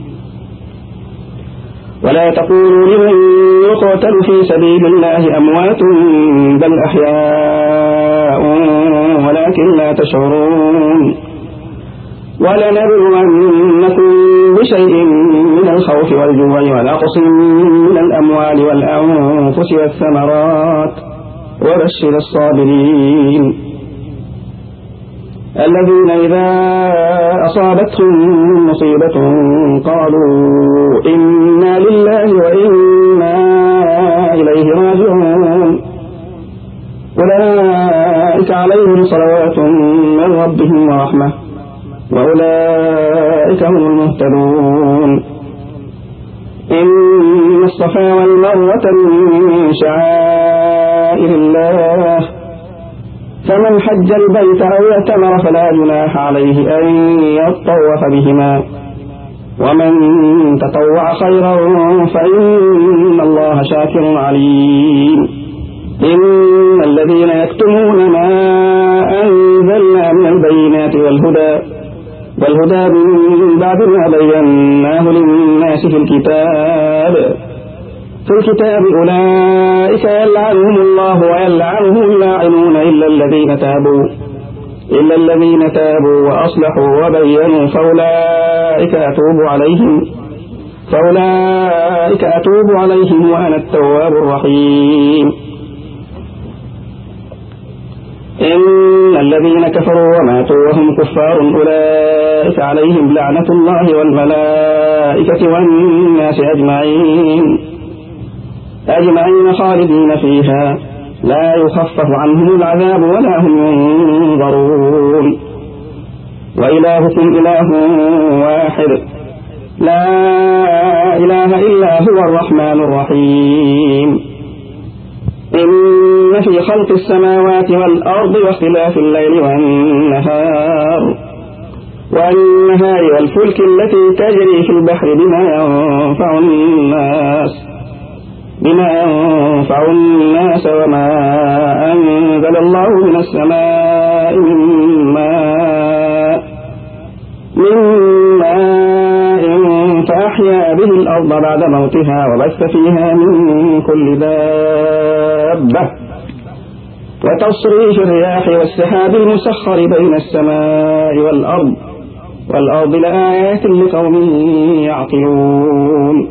ولا تقولوا لمن يقتل في سبيل الله أموات بل أحياء ولكن لا تشعرون ولنبلونكم بشيء من الخوف والجوع ونقص من الأموال والأنفس والثمرات وبشر الصابرين الذين إذا أصابتهم مصيبة قالوا إنا لله وإنا إليه راجعون أولئك عليهم صلوات من ربهم ورحمة وأولئك هم المهتدون إن الصفا والمروة من شعائر الله فمن حج البيت أو اعتمر فلا جناح عليه أن يطوف بهما ومن تطوع خيرا فإن الله شاكر عليم إن الذين يكتمون ما أنزلنا من البينات والهدى والهدى من بعد ما بيناه للناس في الكتاب في الكتاب أولئك يلعنهم الله ويلعنهم اللاعنون إلا الذين تابوا إلا الذين تابوا وأصلحوا وبينوا فأولئك أتوب عليهم فأولئك أتوب عليهم وأنا التواب الرحيم إن الذين كفروا وماتوا وهم كفار أولئك عليهم لعنة الله والملائكة والناس أجمعين أجمعين خالدين فيها لا يخفف عنهم العذاب ولا هم ينظرون وإلهكم إله واحد لا إله إلا هو الرحمن الرحيم إن في خلق السماوات والأرض واختلاف الليل والنهار والنهار والفلك التي تجري في البحر بما ينفع الناس بما ينفع الناس وما أنزل الله من السماء من ماء من ماء فأحيا به الأرض بعد موتها وبث فيها من كل دابة وتصريف الرياح والسحاب المسخر بين السماء والأرض والأرض لآيات لقوم يعقلون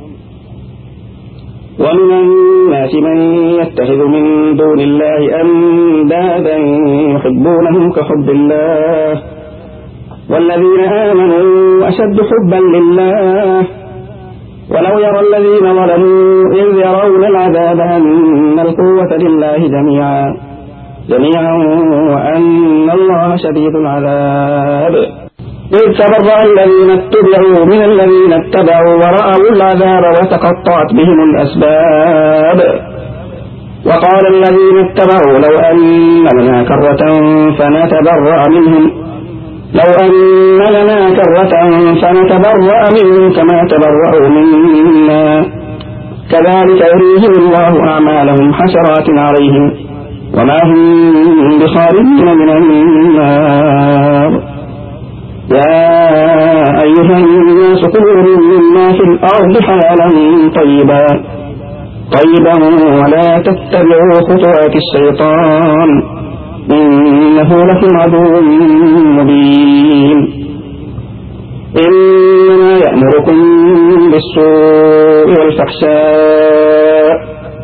ومن الناس من يتخذ من دون الله أندادا يحبونهم كحب الله والذين آمنوا أشد حبا لله ولو يرى الذين ظلموا إذ يرون العذاب أن القوة لله جميعا جميعا وأن الله شديد العذاب إذ تبرأ الذين اتبعوا من الذين اتبعوا ورأوا العذاب وتقطعت بهم الأسباب وقال الذين اتبعوا لو أن لنا كرة فنتبرأ منهم لو أن لنا كرة فنتبرأ منهم كما تبرأوا منا كذلك يريهم الله أعمالهم حسرات عليهم وما هم بخارجين من النار. يا أيها الناس كلوا مما في الأرض حلالا طيبا طيبا ولا تتبعوا خطوات الشيطان إنه لكم عدو مبين. إنما يأمركم بالسوء والفحشاء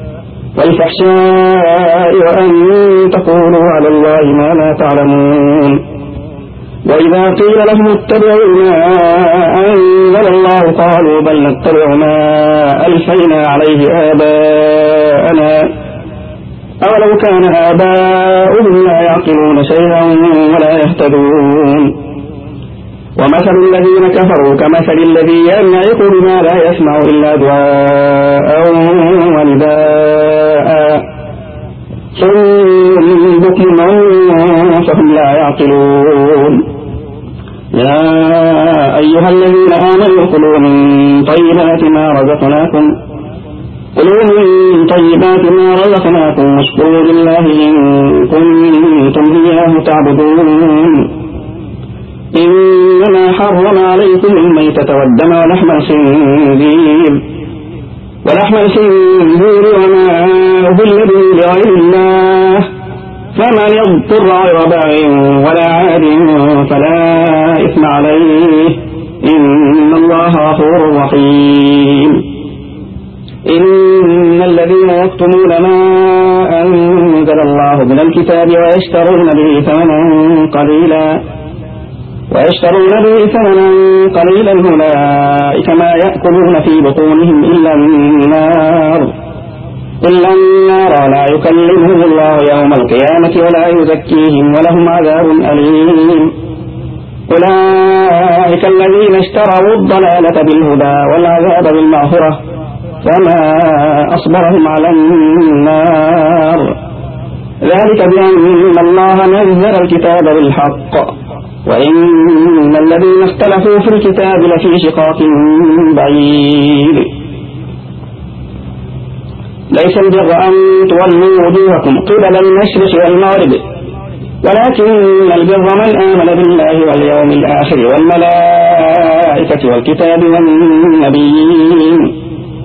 والفحشاء وأن تقولوا على الله ما لا تعلمون. وإذا قيل لهم اتبعوا ما أنزل الله قالوا بل نتبع ما ألفينا عليه آباءنا أولو كان آباؤهم لا يعقلون شيئا ولا يهتدون. ومثل الذين كفروا كمثل الذي ينعق بما لا يسمع إلا دعاء ونداء صم بكم فهم لا يعقلون. يا أيها الذين آمنوا كلوا من طيبات ما رزقناكم كلوا من طيبات ما رزقناكم واشكروا لله إن كنتم إياه تعبدون. إنما حرم عليكم الميتة والدم ولحم الخنزير ولحم الخنزير وما أهل به لغير الله فمن يضطر غير باغ ولا عاد فلا إثم عليه إن الله غفور رحيم. إن الذين يكتمون ما أنزل الله من الكتاب ويشترون به ثمنا قليلا ويشترون به ثمنا قليلا أولئك ما يأكلون في بطونهم إلا النار إلا النار لا يكلمهم الله يوم القيامة ولا يزكيهم ولهم عذاب أليم. أولئك الذين اشتروا الضلالة بالهدى والعذاب بالمغفرة فما أصبرهم على النار ذلك بأن الله نزل الكتاب بالحق وإن الذين اختلفوا في الكتاب لفي شقاق بعيد. ليس البر أن تولوا وجوهكم قبل المشرق والمغرب ولكن البر من آمن بالله واليوم الآخر والملائكة والكتاب والنبيين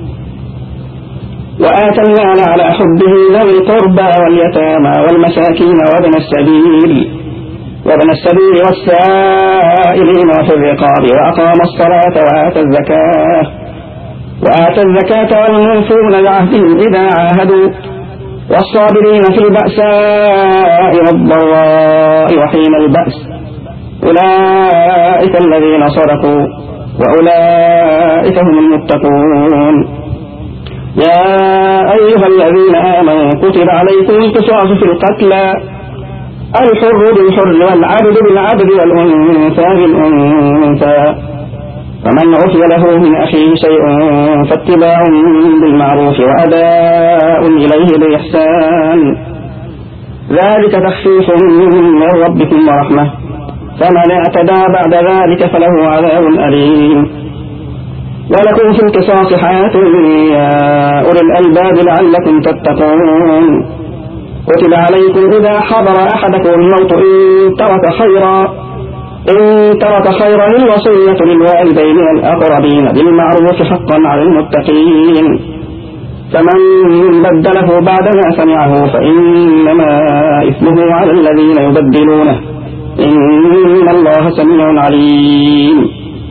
وآتى المال على حبه ذوي القربى واليتامى والمساكين وابن السبيل وابن السبيل والسائلين وفي الرقاب وأقام الصلاة وآتى الزكاة وآتى الزكاة والموفون بعهدهم إذا عاهدوا والصابرين في البأساء والضراء وحين البأس أولئك الذين صدقوا وأولئك هم المتقون. يا أيها الذين آمنوا كتب عليكم القصاص في القتلى الحر بالحر والعبد بالعبد والأنثى بالأنثى فمن عفي له من أخيه شيء فاتباع بالمعروف وأداء إليه بإحسان ذلك تخفيف من ربكم ورحمة فمن اعتدى بعد ذلك فله عذاب أليم. ولكم في القصاص حياة يا أولي الألباب لعلكم تتقون. كتب عليكم إذا حضر أحدكم الموت إن ترك خيرا إن ترك خيرا الوصية للوالدين والأقربين بالمعروف حقا على المتقين فمن بدله بعدما سمعه فإنما إثمه على الذين يبدلونه إن الله سميع عليم.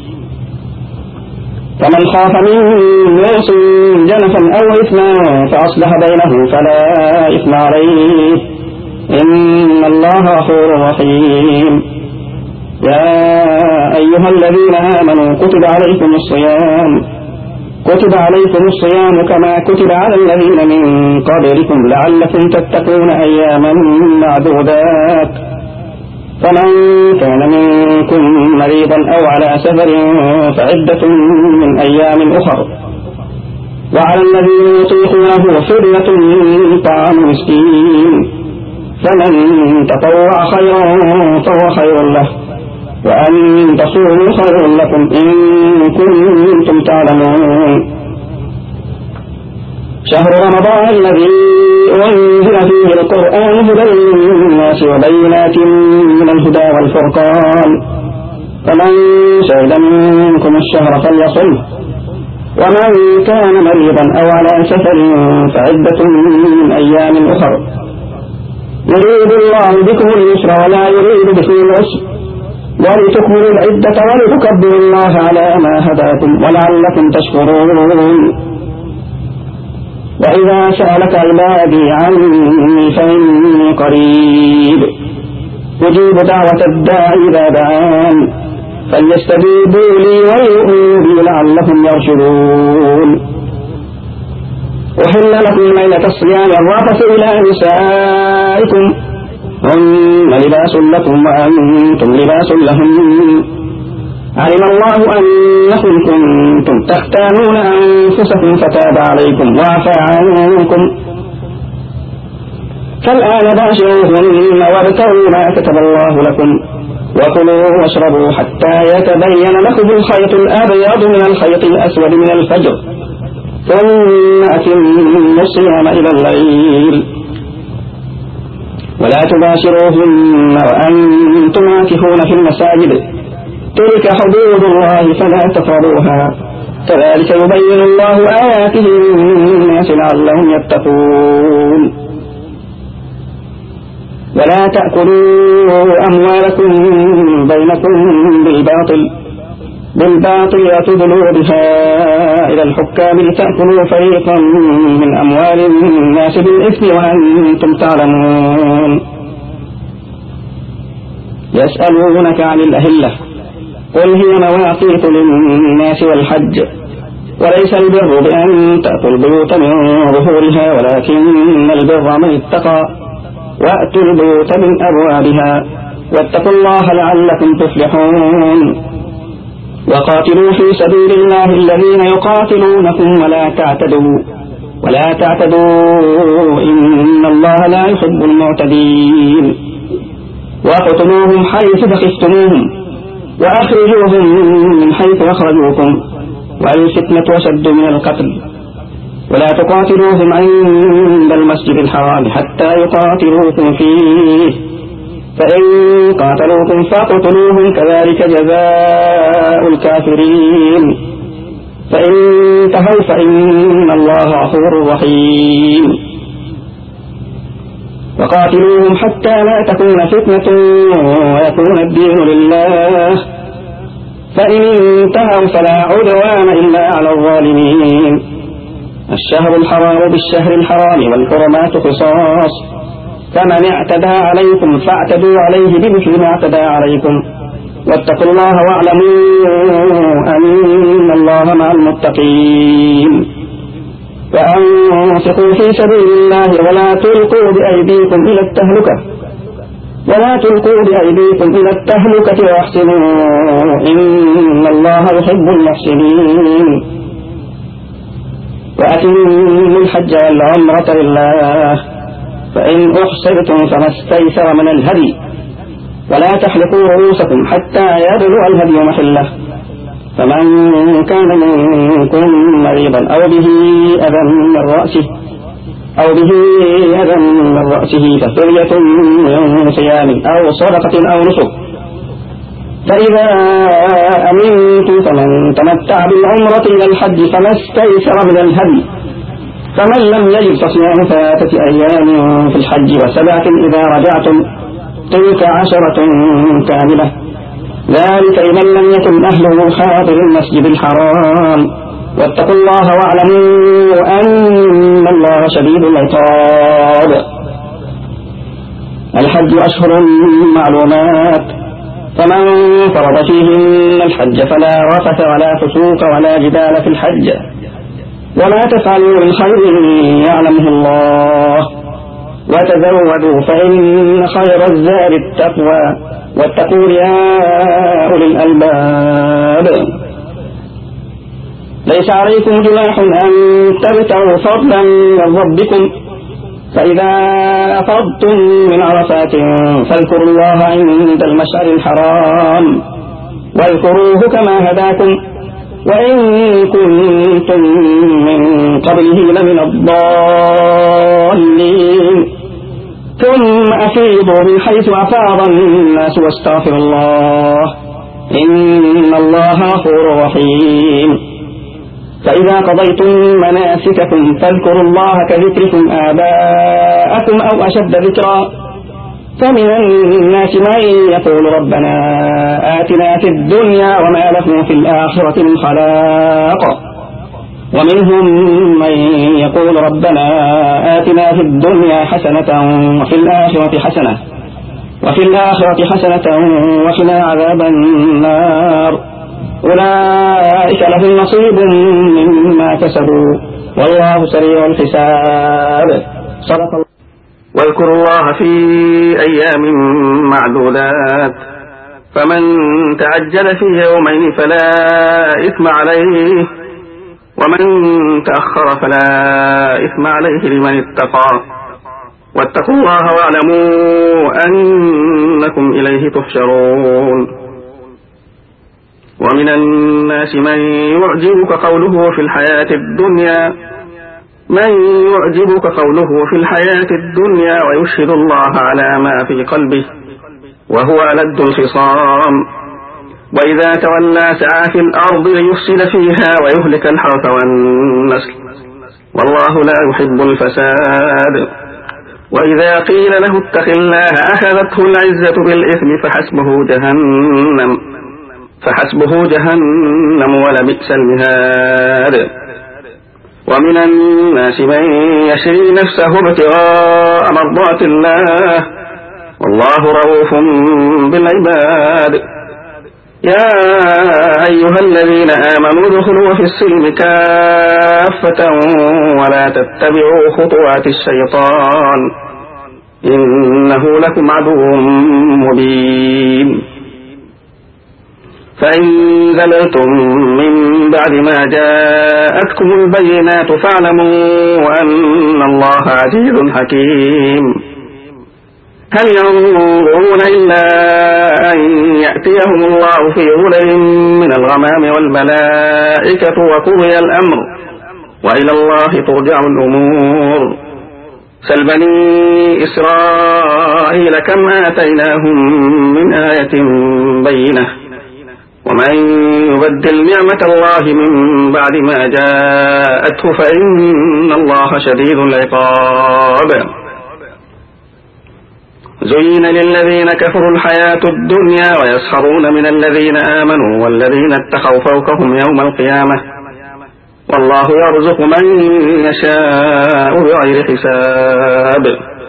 فمن خاف من موص جنفا أو إثما فأصلح بينه فلا إثم عليه إن الله غفور رحيم. يا أيها الذين آمنوا كتب عليكم الصيام كتب عليكم الصيام كما كتب على الذين من قبلكم لعلكم تتقون أياما معدودات فمن كان منكم مريضا أو على سفر فعدة من أيام أخر وعلى الذين يطيقونه فدية من طعام مسكين فمن تطوع خيرا فهو خير له وأن تصوموا خير لكم إن كنتم تعلمون. شهر رمضان الذي أنزل فيه القرآن هدى للناس وبينات من الهدى والفرقان، فمن شهد منكم الشهر فليصمه، ومن كان مريضا أو على سفر فعدة من أيام أخر، يريد الله بكم اليسر ولا يريد بكم العسر، ولتكملوا العدة ولتكبروا الله على ما هداكم ولعلكم تشكرون. وإذا سألك عبادي عني فإني قريب أجيب دعوة الداعي إذا دعان، فليستجيبوا لي وليؤمنوا بي لعلهم يرشدون. أحل لكم ليلة الصيام الرفث إلى نسائكم هن لباس لكم وأنتم لباس لهم، علم الله أنكم كنتم تختانون أنفسكم فتاب عليكم وعفى عنكم، فالآن باشروهن وابتغوا ما كتب الله لكم وكلوا واشربوا حتى يتبين لكم الخيط الأبيض من الخيط الأسود من الفجر، ثم أتموا الصيام إلى الليل، ولا تباشروهن وأنتم عاكفون في المساجد، تلك حدود الله فلا تقربوها، كذلك يبين الله آياته للناس لعلهم يتقون. ولا تأكلوا أموالكم بينكم بالباطل بالباطل وتدلوا بها إلى الحكام لتأكلوا فريقا من أموال الناس بالإثم وأنتم تعلمون. يسألونك عن الأهلة قل هي مواقيت للناس والحج، وليس البر بأن تأتوا البيوت من ظهورها ولكن البر من اتقى، وأتوا البيوت من أبوابها واتقوا الله لعلكم تفلحون. وقاتلوا في سبيل الله الذين يقاتلونكم ولا تعتدوا ولا تعتدوا إن الله لا يحب المعتدين. وقتلوهم حيث ثقفتموهم وأخرجوهم من حيث أخرجوكم، والفتنة أشد من القتل. ولا تقاتلوهم عند المسجد الحرام حتى يقاتلوكم فيه، فإن قاتلوكم فاقتلوهم كذلك جزاء الكافرين، فإن انتهوا فإن الله غفور رحيم. وقاتلوهم حتى لا تكون فتنة ويكون الدين لله، فإن انتهوا فلا عدوان إلا على الظالمين. الشهر الحرام بالشهر الحرام والحرمات قصاص، فمن اعتدى عليكم فاعتدوا عليه بمثل ما اعتدى عليكم، واتقوا الله واعلموا أن الله مع المتقين. وأنفقوا في سبيل الله ولا تلقوا بأيديكم إلى التهلكة ولا تلقوا بأيديكم إلى التهلكة واحسنوا إن الله يحب المحسنين. وأتموا الحج والعمرة لله، فإن أحصرتم فما استيسر من الهدي، ولا تحلقوا رؤوسكم حتى يبلغ الهدي محله، فمن كان منكم مريضا أو به أذى من رأسه أو به أذى من رأسه ففدية من صيام أو صدقة أو نسك، فإذا أمنتم فمن تمتع بالعمرة إلى الحج فما استيسر من الهدي، فمن لم يجد فصيام ثلاثة أيام في الحج وسبعة إذا رجعتم، تلك عشرة كاملة، ذلك لمن لم يكن أهله حاضر المسجد الحرام. واتقوا الله واعلموا أن الله شديد العقاب. الحج أشهر معلومات، فمن فرض فيهن الحج فلا رفث ولا فسوق ولا جدال في الحج، وما تفعلوا من خير يعلمه الله، وتزودوا فإن خير الزاد التقوى، واتقوا يا أولي الألباب. ليس عليكم جناح أن تبتغوا فضلا من ربكم، فإذا أفضتم من عرفات فاذكروا الله عند المشعر الحرام، واذكروه كما هداكم وإن كنتم من قبله لمن الضالين ثم أفيضوا من حيث أفاض الناس واستغفروا الله إن الله غفور رحيم فإذا قضيتم مناسككم فاذكروا الله كذكركم آباءكم أو أشد ذكرا فمن الناس من يقول ربنا آتنا في الدنيا وما له في الآخرة من خلاق ومنهم من يقول ربنا آتنا في الدنيا حسنة وفي الآخرة حسنة وفي الآخرة حسنة وقنا عذاب النار أولئك لهم نصيب مما كسبوا والله سريع الحساب صدق الله. واذكروا الله في أيام معدودات فمن تعجل في يومين فلا إثم عليه ومن تأخر فلا إثم عليه لمن اتقى واتقوا الله واعلموا أنكم إليه تحشرون. ومن الناس من يعجبك قوله في الحياة الدنيا من يعجبك قوله في الحياة الدنيا ويشهد الله على ما في قلبه وهو ألد الخصام وإذا تولى سعى في الأرض ليفسد فيها ويهلك الحرث والنسل والله لا يحب الفساد. وإذا قيل له اتق الله أخذته العزة بالإثم فحسبه جهنم فحسبه جهنم ولبئس المهاد. ومن الناس من يشري نفسه ابتغاء مرضات الله والله رؤوف بالعباد. يا أيها الذين آمنوا ادخلوا في السلم كافة ولا تتبعوا خطوات الشيطان إنه لكم عدو مبين. فإن زللتم من بعد ما جاءتكم البينات فاعلموا أن الله عزيز حكيم. هل ينظرون إلا أن يأتيهم الله في ظلل من الغمام والملائكة وقضي الأمر وإلى الله ترجع الأمور. سل بني إسرائيل كم آتيناهم من آية بينة ومن يبدل نعمة الله من بعد ما جاءته فإن الله شديد العقاب. زين للذين كفروا الحياة الدنيا ويسخرون من الذين آمنوا والذين اتقوا فوقهم يوم القيامة والله يرزق من يشاء بغير حساب.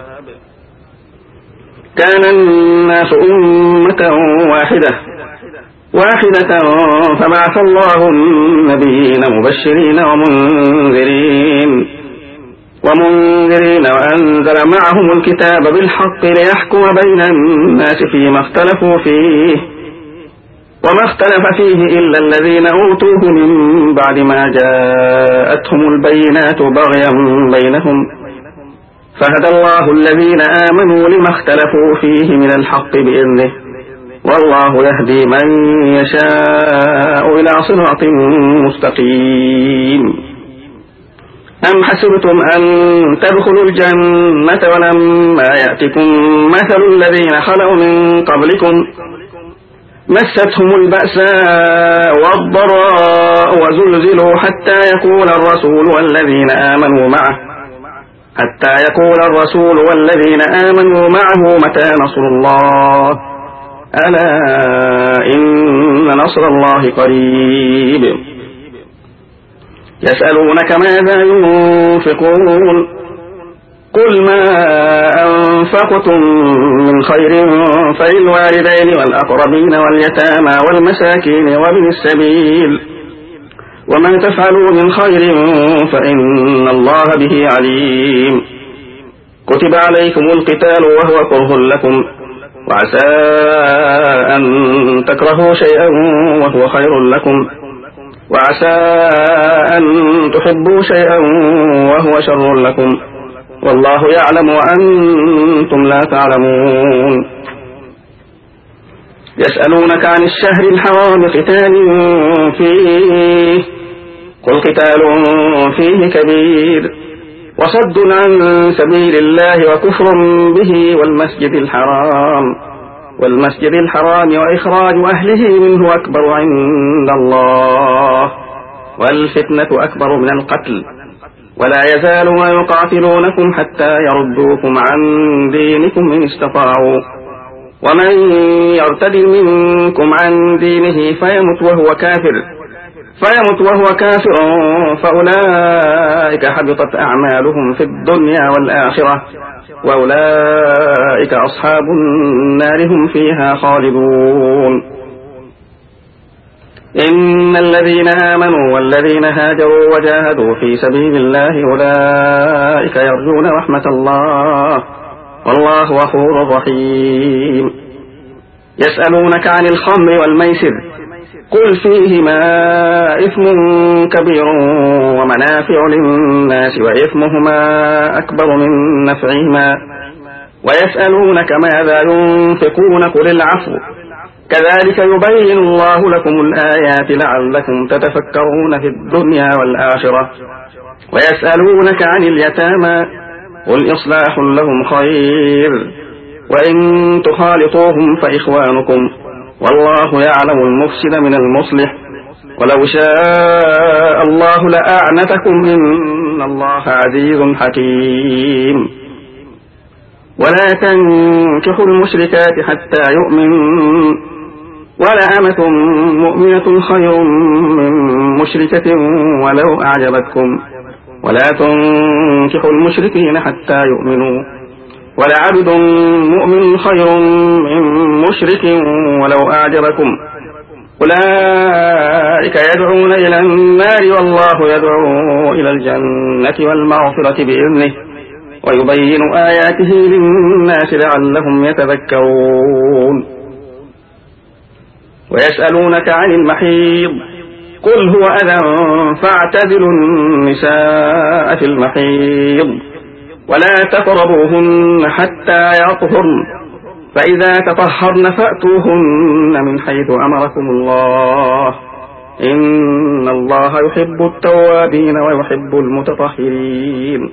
كان الناس أمة واحدة واحدة فبعث الله النبيين مبشرين ومنذرين ومنذرين وأنزل معهم الكتاب بالحق ليحكم بين الناس فيما اختلفوا فيه وما اختلف فيه إلا الذين أوتوه من بعد ما جاءتهم البينات بغيا بينهم فهدى الله الذين آمنوا لما اختلفوا فيه من الحق بإذنه والله يهدي من يشاء إلى صراط مستقيم. أم حسبتم أن تدخلوا الجنة ولما يأتكم مثل الذين خلوا من قبلكم مستهم البأساء والضراء وزلزلوا حتى يقول الرسول والذين آمنوا معه حتى يقول الرسول والذين آمنوا معه متى نصر الله ألا إن نصر الله قريب. يسألونك ماذا ينفقون قل ما أنفقتم من خير فللوالدين والأقربين واليتامى والمساكين وابن السبيل وما تفعلوا من خير فإن الله به عليم. كتب عليكم القتال وهو كره لكم وعسى أن تكرهوا شيئا وهو خير لكم وعسى أن تحبوا شيئا وهو شر لكم والله يعلم وأنتم لا تعلمون. يسألونك عن الشهر الحرام قتال فيه قل قتال فيه كبير وصد عن سبيل الله وكفر به والمسجد الحرام والمسجد الحرام وإخراج أهله منه أكبر عند الله والفتنة أكبر من القتل ولا يزالون يقاتلونكم حتى يردوكم عن دينكم إن استطاعوا ومن يرتد منكم عن دينه فيمت وهو كافر فيمت وهو كافر فأولئك حبطت أعمالهم في الدنيا والآخرة وأولئك أصحاب النار هم فيها خالدون. إن الذين آمنوا والذين هاجروا وجاهدوا في سبيل الله أولئك يرجون رحمة الله والله غفور رحيم. يسألونك عن الخمر والميسر قل فيهما إثم كبير ومنافع للناس وإثمهما أكبر من نفعهما ويسألونك ماذا ينفقون قل العفو كذلك يبين الله لكم الآيات لعلكم تتفكرون في الدنيا والآخرة. ويسألونك عن اليتامى قل إصلاح لهم خير وإن تخالطوهم فإخوانكم والله يعلم المفسد من المصلح ولو شاء الله لأعنتكم إن الله عزيز حكيم. ولا تنكحوا المشركات حتى يؤمنوا ولأمة مؤمنة خير من مشركة ولو أعجبتكم ولا تنكحوا المشركين حتى يؤمنوا ولعبد مؤمن خير من مشرك ولو أعجبكم أولئك يدعون إلى النار والله يدعو إلى الجنة والمغفرة بإذنه ويبين آياته للناس لعلهم يتذكرون. ويسألونك عن المحيض قل هو أذى فاعتزلوا النساء في المحيض ولا تقربوهن حتى يطهرن فإذا تطهرن فأتوهن من حيث أمركم الله إن الله يحب التوابين ويحب المتطهرين.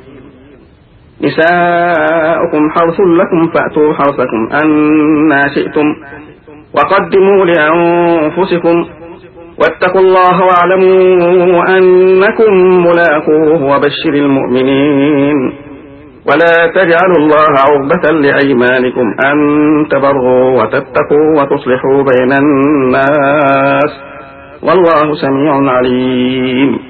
نساؤكم حرث لكم فأتوا حرثكم أنى شئتم وقدموا لأنفسكم واتقوا الله واعلموا أنكم ملاقوه وبشر المؤمنين. ولا تجعلوا الله عرضة لأيمانكم أن تبروا وتتقوا وتصلحوا بين الناس والله سميع عليم.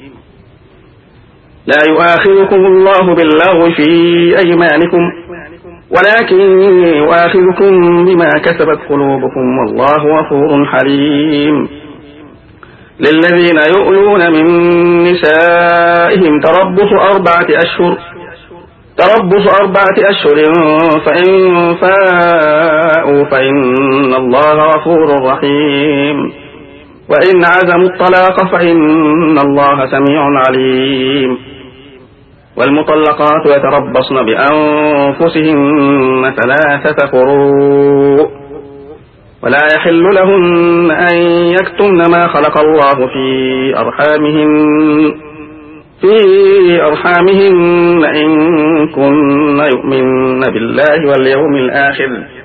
لا يؤاخذكم الله باللغو في أيمانكم ولكن يؤاخذكم بما كسبت قلوبكم والله غفور حليم. للذين يؤلون من نسائهم تربص أربعة أشهر تربص أربعة أشهر فإن فاءوا فإن الله غفور رحيم وإن عزموا الطلاق فإن الله سميع عليم. والمطلقات يتربصن بأنفسهن ثلاثة قروء ولا يحل لهن أن يكتمن ما خلق الله في أرحامهن في أرحامهن إن كن يؤمن بالله واليوم الآخر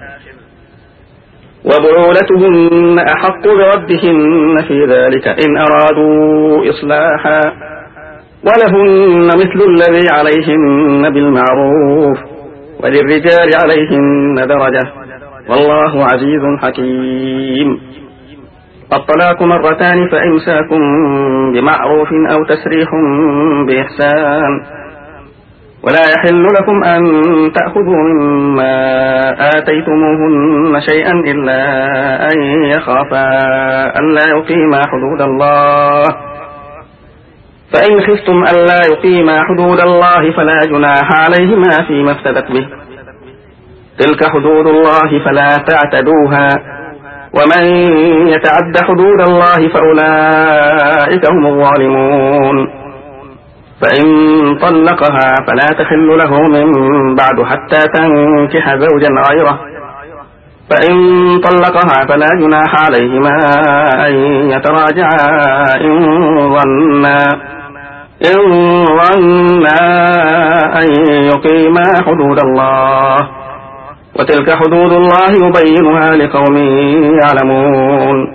وبعولتهن أحق بردهن في ذلك إن أرادوا إصلاحا ولهن مثل الذي عليهن بالمعروف وللرجال عليهن درجة والله عزيز حكيم. الطلاق مرتان فإمساك بمعروف أو تسريح بإحسان ولا يحل لكم أن تأخذوا مما آتيتموهن شيئا إلا أن يخافا ألا يقيما حدود الله فإن خفتم ألا يقيما حدود الله فلا جناح عليهما فيما افتدت به تلك حدود الله فلا تعتدوها ومن يتعد حدود الله فأولئك هم الظالمون. فإن طلقها فلا تحل له من بعد حتى تنكح زوجا غيره فإن طلقها فلا جناح عليهما أن يتراجعا إن ظنا إن ظنا أن يقيما حدود الله، وتلك حدود الله يبينها لقوم يعلمون.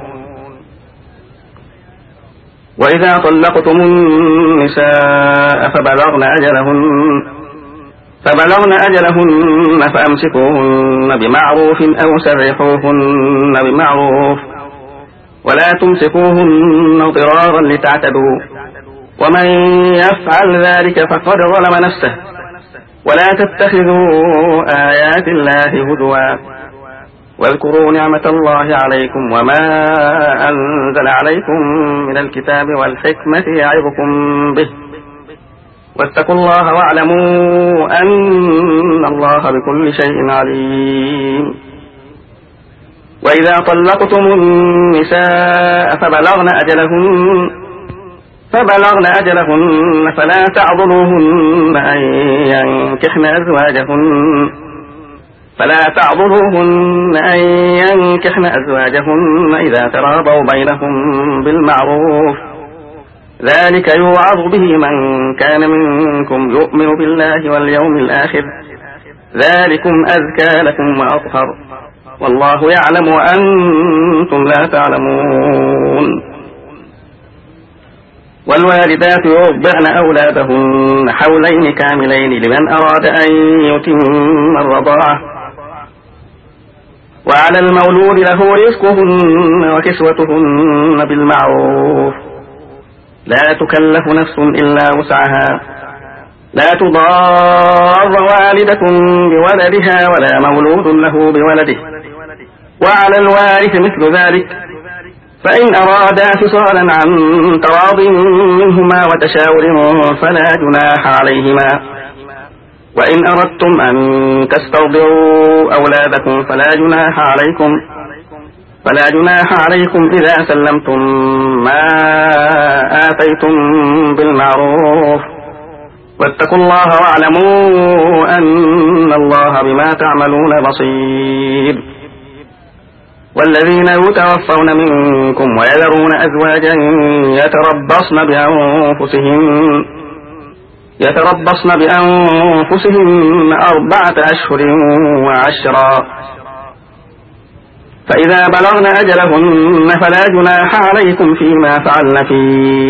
وإذا طلقتم النساء فبلغن أجلهن فبلغن أجلهن فأمسكوهن بمعروف أو سرحوهن بمعروف، ولا تمسكوهن ضرارا لتعتدوا، ومن يفعل ذلك فقد ظلم نفسه. ولا تتخذوا آيات الله هزوا، واذكروا نعمة الله عليكم وما أنزل عليكم من الكتاب والحكمة يعظكم به، واتقوا الله واعلموا أن الله بكل شيء عليم. وإذا طلقتم النساء فبلغن أجلهن فبلغن أجلهن فلا تعضلوهن أن ينكحن أزواجهن فلا تعضلوهن أن ينكحن أزواجهن إذا تراضوا بينهم بالمعروف، ذلك يوعظ به من كان منكم يؤمن بالله واليوم الآخر، ذلكم أزكى لكم وأطهر، والله يعلم وأنتم لا تعلمون. والوالدات يرضعن أولادهن حولين كاملين لمن أراد أن يتم الرضاعة، وعلى المولود له رزقهن وكسوتهن بالمعروف، لا تكلف نفس إلا وسعها، لا تضار والدة بولدها ولا مولود له بولده، وعلى الوارث مثل ذلك، فإن أرادا فصالا عن تراض منهما وتشاور فلا جناح عليهما. وإن أردتم أن تسترضعوا أولادكم فلا جناح عليكم فلا جناح عليكم إذا سلمتم ما آتيتم بالمعروف، واتقوا الله واعلموا أن الله بما تعملون بصير. والذين يتوفون منكم ويذرون أزواجا يتربصن بأنفسهن يتربصن بأنفسهن أربعة أشهر وعشرا، فإذا بلغن أجلهن فلا جناح عليكم فيما فعلن في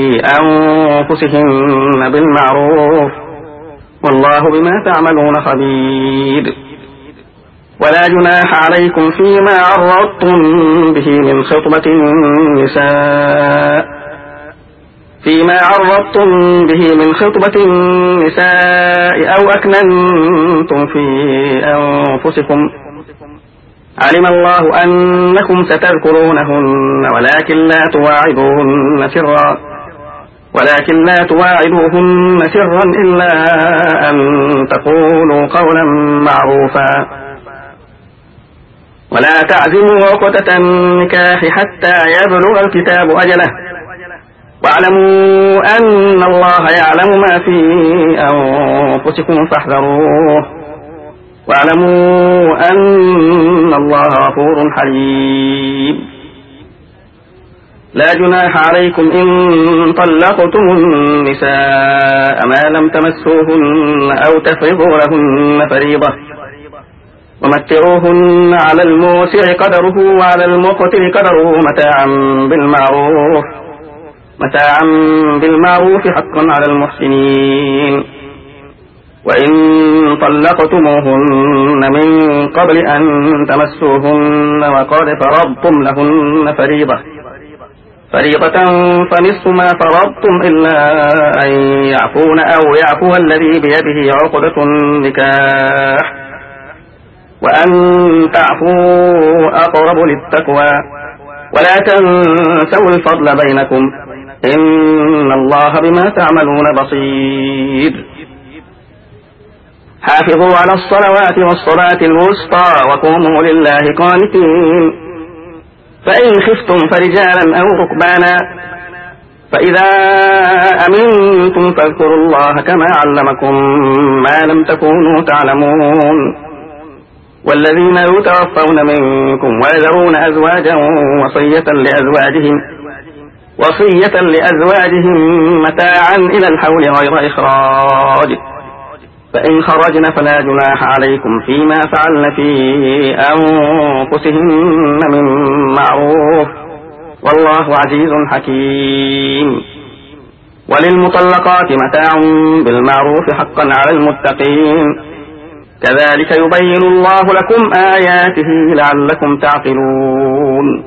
أنفسهن بالمعروف، والله بما تعملون خبير. ولا جناح عليكم فيما عرضتم به من خطبة النساء فيما عرضتم به من خطبة النساء أو أكننتم في أنفسكم، علم الله أنكم ستذكرونهن ولكن لا تواعدوهن سرا ولكن لا تواعدوهن سرا إلا أن تقولوا قولا معروفا. ولا تعزموا عقدة النكاح حتى يبلغ الكتاب أجله، واعلموا أن الله يعلم ما في أنفسكم فاحذروه، واعلموا أن الله غفور حليم. لا جناح عليكم إن طلقتم النساء ما لم تمسوهن أو تفرضوا لهن فريضة، ومتعوهن على الموسع قدره وعلى المقتر قدره متاعا بالمعروف متاعا بالمعروف حقا على المحسنين. وإن طلقتموهن من قبل أن تمسوهن وقد فرضتم لهن فريضة فريضة فنصف ما فرضتم إلا أن يعفون أو يعفو الذي بيده عقدة النكاح، وأن تعفوا أقرب للتقوى، ولا تنسوا الفضل بينكم، إن الله بما تعملون بصير. حافظوا على الصلوات والصلاة الوسطى وقوموا لله قانتين، فإن خفتم فرجالا أو ركبانا، فإذا أمنتم فاذكروا الله كما علمكم ما لم تكونوا تعلمون، والذين يتوفون منكم ويذرون أزواجا وصية لأزواجهم وصية لأزواجهم متاعا إلى الحول غير إخراج، فإن خرجن فلا جناح عليكم فيما فعلن في أنفسهن من معروف، والله عزيز حكيم. وللمطلقات متاع بالمعروف حقا على المتقين، كذلك يبين الله لكم آياته لعلكم تعقلون.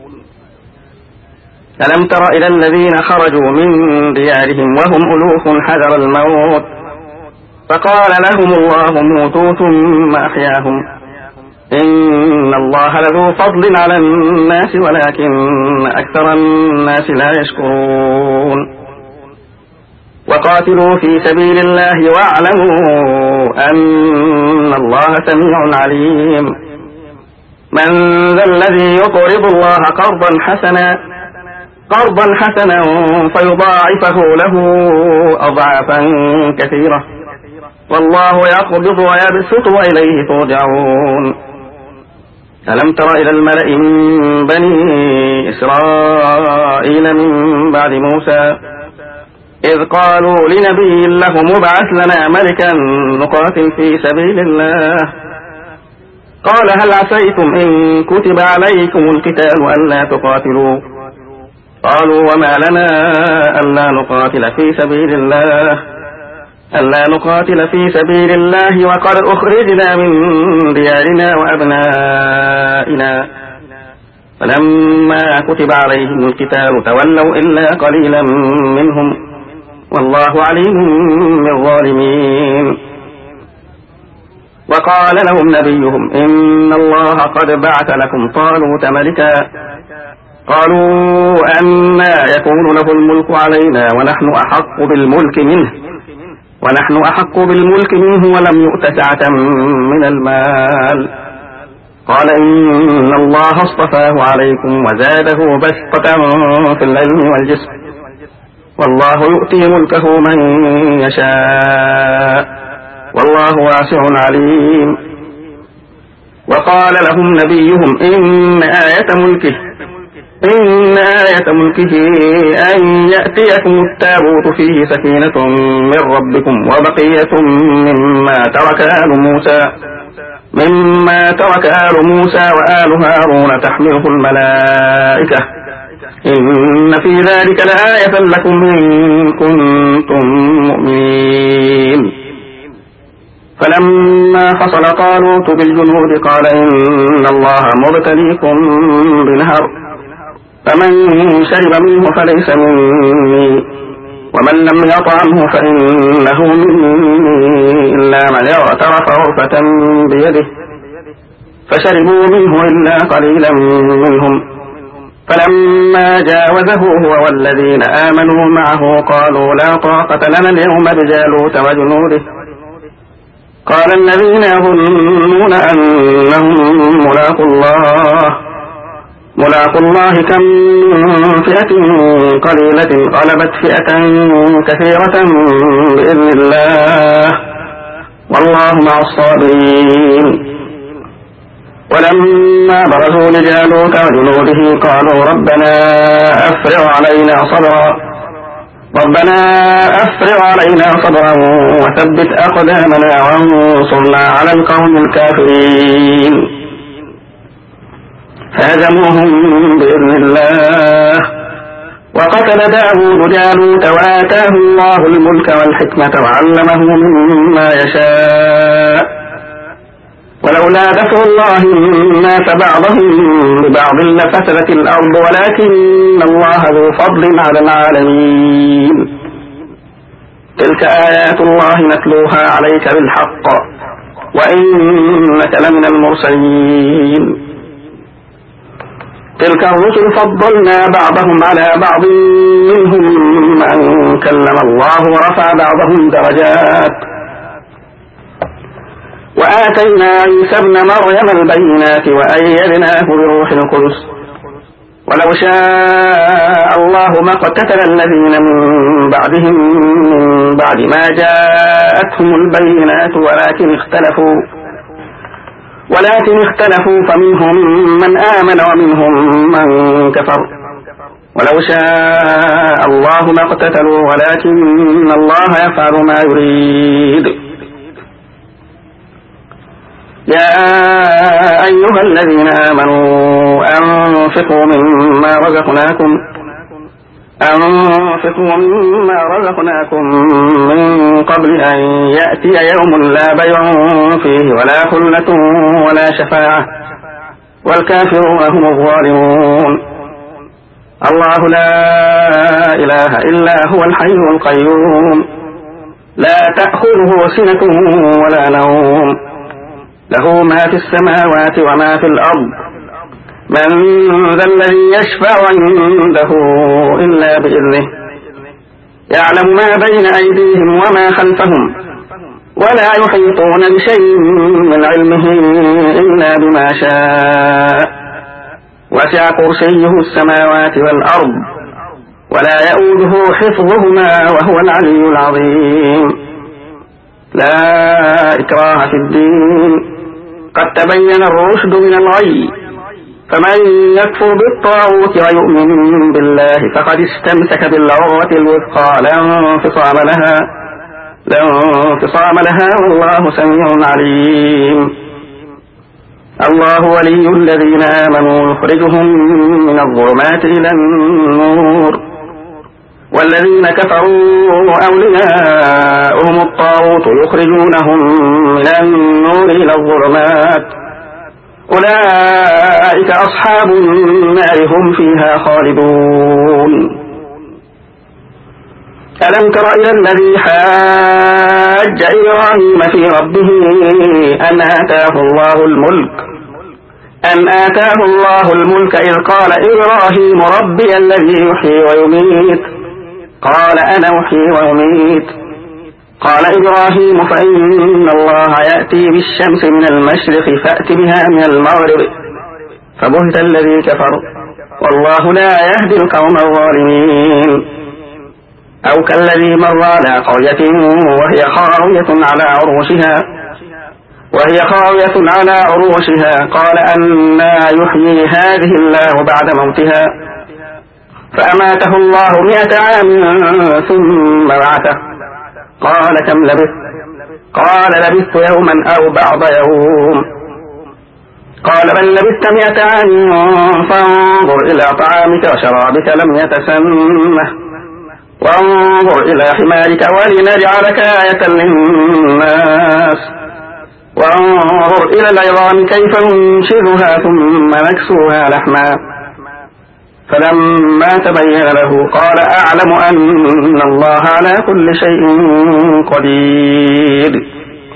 ألم تر إلى الذين خرجوا من ديارهم وهم ألوف حذر الموت فقال لهم الله موتوا ثم أحياهم، إن الله لذو فضل على الناس ولكن أكثر الناس لا يشكرون. وقاتلوا في سبيل الله واعلموا أن الله سميع عليم. من ذا الذي يقرض الله قرضا حسنا قرضا حسنا فيضاعفه له أضعافا كثيرة، والله يقبض ويبسط وإليه ترجعون. ألم تر إلى الملأ من بني إسرائيل من بعد موسى إذ قالوا لنبي له مبعث لنا ملكا نقاتل في سبيل الله، قال هل عسيتم إن كتب عليكم القتال ألا تقاتلوا؟ قالوا وما لنا ألا نقاتل في سبيل الله ألا نقاتل في سبيل الله وقد أخرجنا من ديارنا وأبنائنا، فلما كتب عليهم القتال تولوا إلا قليلا منهم، والله عليم بالظالمين. وقال لهم نبيهم إن الله قد بعث لكم طالوت ملكا، قالوا أنى يكون له الملك علينا ونحن أحق بالملك منه ونحن أحق بالملك منه ولم يؤت سعة من المال، قال إن الله اصطفاه عليكم وزاده بسطة في العلم والجسم، والله يؤتي ملكه من يشاء والله واسع عليم. وقال لهم نبيهم إن آية ملكه إن آية ملكه أن يأتيكم التابوت فيه سكينة من ربكم وبقية مما ترك آل موسى مما ترك آل موسى وآل هارون تحمله الملائكة، إن في ذلك لآية لكم إن كنتم مؤمنين. فلما فصل طالوت بالجنود قال إن الله مبتليكم بنهر، فمن شرب منه فليس مني ومن لم يطعمه فإنه مني إلا من اغترف غرفة بيده، فشربوا منه إلا قليلا منهم، فلما جاوزه هو والذين آمنوا معه قالوا لا طاقة لنا اليوم بجالوت وجنوده، قال الذين يظنون أنهم ملاقو الله ملاقو الله كم من فئة قليلة غلبت فئة كثيرة بإذن الله والله مع الصابرين. ولما برزوا لجالوت وجنوده قالوا ربنا أفرغ علينا صبرا ربنا أفرغ علينا صبرا وثبت أقدامنا وانصرنا على القوم الكافرين، فهزموهم بإذن الله. وقتل داود جالوت وآتاه الله الملك والحكمة وعلمه مما يشاء، ولولا دفع الله الناس بعضهم ببعض لفسدت الأرض ولكن الله ذو فضل على العالمين. تلك آيات الله نتلوها عليك بالحق وإنك لمن المرسلين. تلك الرسل فضلنا بعضهم على بعض منهم من كلم الله ورفع بعضهم درجات، وآتينا عيسى ابن مريم البينات وأيدناه بروح القدس، ولو شاء الله ما اقتتل الذين من بعدهم من بعد ما جاءتهم البينات ولكن اختلفوا ولكن اختلفوا فمنهم من آمن ومنهم من كفر ولو شاء الله ما اقتتلوا ولكن الله يفعل ما يريد. يا أيها الذين آمنوا أنفقوا مما رزقناكم أنفقوا مما رزقناكم من قبل أن يأتي يوم لا بيع فيه ولا خلة ولا شفاعة والكافرون هم الظالمون. الله لا إله إلا هو الحي القيوم لا تأخذه سنة ولا نوم له ما في السماوات وما في الأرض من ذا الذي يشفع عنده إلا بإذنه يعلم ما بين أيديهم وما خلفهم ولا يحيطون بشيء من علمه إلا بما شاء وسع كرسيه السماوات والأرض ولا يؤوده حفظهما وهو العلي العظيم. لا إكراه في الدين قد تبين الرشد من الغي فمن يكفر بالطاغوت ويؤمن بالله فقد استمسك بالعروة الوثقى لا انفصام لها لا انفصام لها والله سميع عليم. الله ولي الذين آمنوا يخرجهم من الظلمات إلى النور والذين كفروا أولياؤهم الطاغوت يخرجونهم من النور إلى الظلمات أولئك أصحاب النار هم فيها خالدون. ألم تر إلى الذي حاج إبراهيم في ربه أن آتاه الله الملك أن آتاه الله الملك إذ قال إبراهيم ربي الذي يحيي ويميت قال أنا أحيي وأميت قال إبراهيم فإن الله يأتي بالشمس من المشرق فأت بها من المغرب فبهت الذي كفر والله لا يهدي القوم الظالمين. أو كالذي مر على قرية وهي خاوية على عروشها وهي خاوية على عروشها قال أنى يحيي هذه الله بعد موتها فأماته الله مئة عام ثم بعثه قال كم لبثت قال لبثت يوما أو بعض يوم قال بل لبثت مئة عام فانظر إلى طعامك وشرابك لم يتسنه وانظر إلى حمارك ولنجعلك آية للناس وانظر إلى العظام كيف ننشزها ثم نكسوها لحما فلما تبين له قال أعلم أن الله على كل شيء قدير.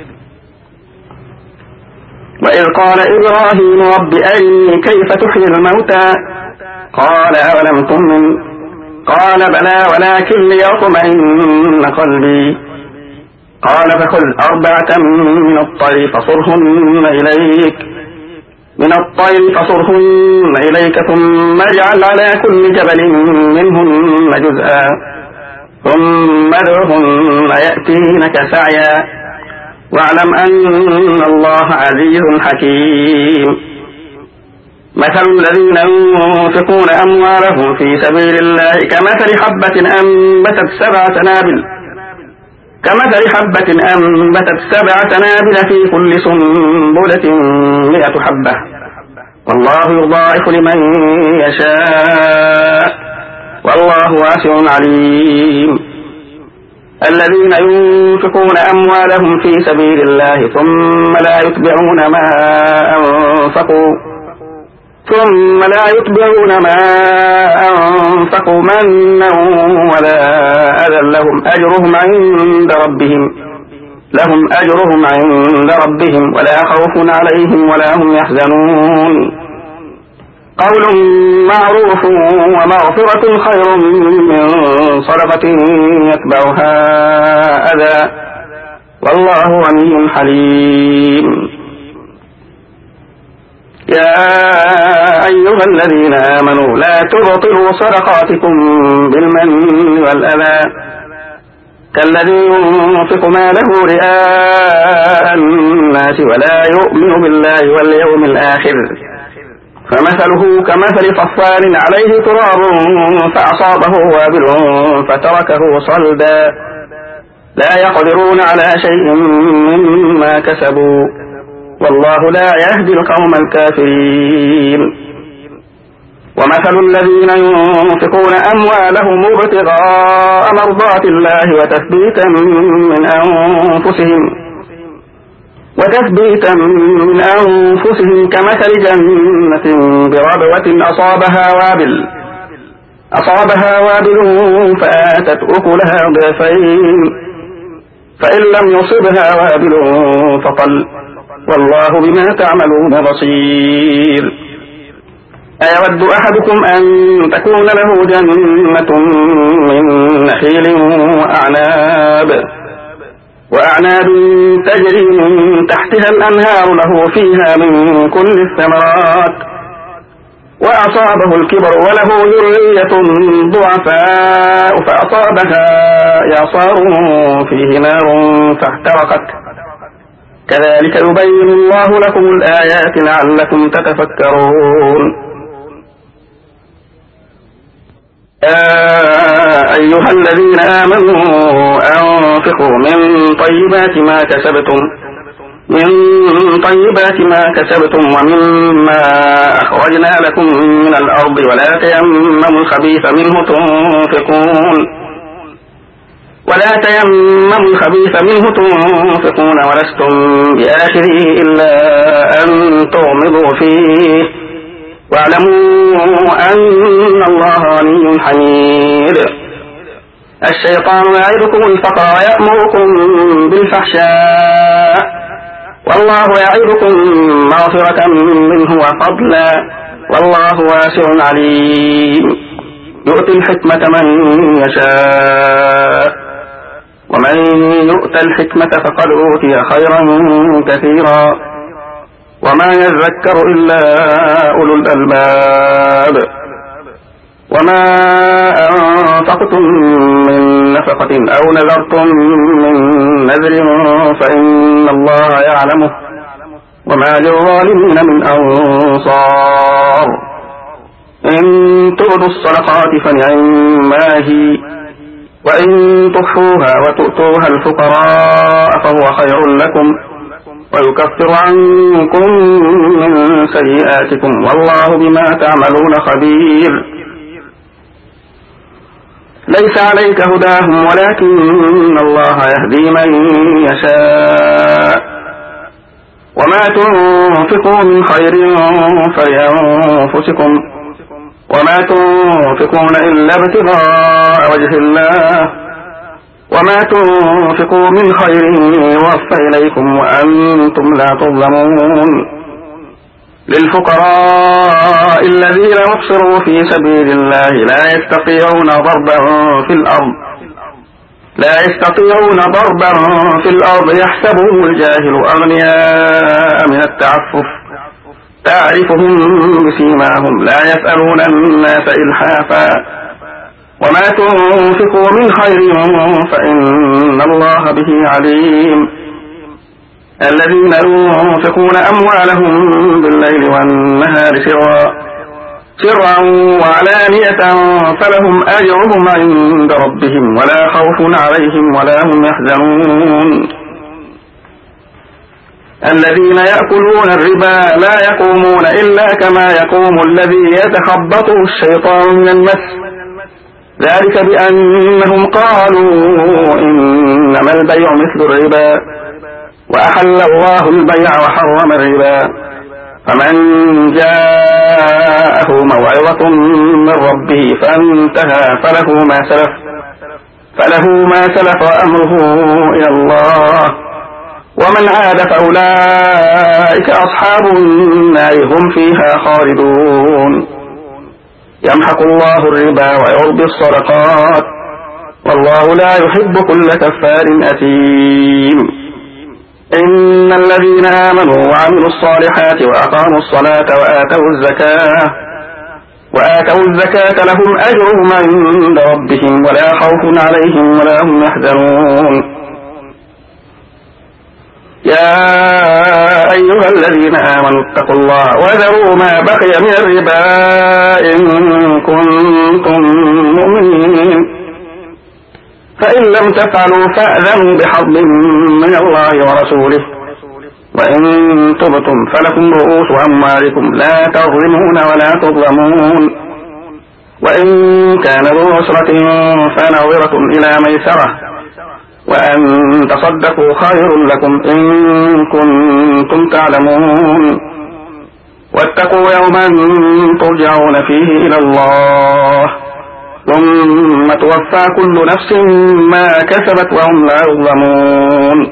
وإذ قال إبراهيم رب أرني كيف تحيي الموتى قال أولم تؤمن قال بلى ولكن ليطمئن قلبي قال فخذ أربعة من الطير فصرهن إليك من الطير فصرهن إليك ثم اجعل على كل جبل منهن جزءا ثم ادعهن يأتينك سعيا واعلم أن الله عزيز حكيم. مثل الذين ينفقون أموالهم في سبيل الله كمثل حبة أنبتت سبع سنابل كمثل حبة أنبتت سبع سنابل في كل سنبلة مئة حبة والله يضاعف لمن يشاء والله واسع عليم. الذين ينفقون أموالهم في سبيل الله ثم لا يتبعون ما أنفقوا ثم لا يتبعون ما أنفقوا منا ولا أذى لهم أجرهم عند ربهم لهم أجرهم عند ربهم ولا خوف عليهم ولا هم يحزنون. قول معروف ومغفرة خير من صدقة يتبعها أذى والله غني حليم. يا أيها الذين آمنوا لا تبطلوا صدقاتكم بالمن والأذى كالذي ينفق ماله رئاء الناس ولا يؤمن بالله واليوم الآخر فمثله كمثل صفوان عليه تراب فأصابه وابل فتركه صلدا لا يقدرون على شيء مما كسبوا والله لا يهدي القوم الكافرين. ومثل الذين ينفقون أموالهم ابتغاء مرضات الله وتثبيتا من أنفسهم وتثبيتا من أنفسهم كمثل جنة بربوة أصابها وابل أصابها وابل فآتت أكلها ضعفين فإن لم يصبها وابل فطل والله بما تعملون بصير. أيود أحدكم أن تكون له جنة من نخيل وأعناب وأعناب تجري من تحتها الأنهار له فيها من كل الثمرات وأصابه الكبر وله ذرية ضعفاء فأصابها إعصار فيه نار فاحترقت كذلك يبين الله لكم الآيات لعلكم تتفكرون. يا أيها الذين آمنوا أنفقوا من طيبات ما كسبتم من طيبات ما كسبتم ومما أخرجنا لكم من الأرض ولا تيمموا الخبيث منه تنفقون ولا تيمموا الخبيث منه تنفقون ولستم بآخره إلا أن تغمضوا فيه واعلموا أن الله غني حميد. الشيطان يعدكم الفقر ويأمركم بالفحشاء والله يعدكم مغفرة منه وفضلا والله واسع عليم. يؤتي الحكمة من يشاء ومن يؤت الحكمة فقد أوتي خيرا كثيرا وما يذكر إلا أولو الألباب. وما أنفقتم من نفقة أو نذرتم من نذر فإن الله يعلمه وما للظالمين من أنصار. إن تبدوا الصدقات فنعما هي وإن تخفوها وتؤتوها الفقراء فهو خير لكم ويكفر عنكم من سيئاتكم والله بما تعملون خبير. ليس عليك هداهم ولكن الله يهدي من يشاء وما تنفقوا من خير فلأنفسكم وما تنفقون إلا ابتغاء وجه الله وما تنفقوا من خير يوفى إليكم وأنتم لا تظلمون. للفقراء الذين يحصروا في سبيل الله لا يستطيعون ضربا في الأرض لا يستطيعون ضربا في الأرض يحسبهم الجاهل أغنياء من التعفف تعرفهم بسيماهم لا يسألون الناس إلحافا وما تنفقوا من خير فإن الله به عليم. الذين ينفقون أموالهم بالليل والنهار سرا سرا وعلانية فلهم أجرهم عند ربهم ولا خوف عليهم ولا هم يحزنون. الذين يأكلون الربا لا يقومون إلا كما يقوم الذي يتخبطه الشيطان من المس ذلك بأنهم قالوا إنما البيع مثل الربا وأحل الله البيع وحرم الربا. فمن جاءه موعظة من ربه فانتهى فله ما سلف فله ما سلف أمره إلى الله ومن عاد فأولئك أصحاب النار هم فيها خالدون. يمحق الله الربا ويربي الصدقات والله لا يحب كل كفار أثيم. إن الذين آمنوا وعملوا الصالحات وأقاموا الصلاة وآتوا الزكاة وآتوا الزكاة لهم أجرهم عند ربهم ولا خوف عليهم ولا هم يحزنون. يا أيها الذين آمنوا اتقوا الله وذروا ما بقي من الربا إن كنتم مؤمنين، فإن لم تفعلوا فأذنوا بحرب من الله ورسوله، وإن تبتم فلكم رؤوس أموالكم لا تظلمون ولا تظلمون، وإن كان ذو عسرة فنظرة إلى ميسرة، وأن تصدقوا خير لكم إن كنتم تعلمون. واتقوا يوما ترجعون فيه إلى الله ثم توفى كل نفس ما كسبت وهم لا يظلمون.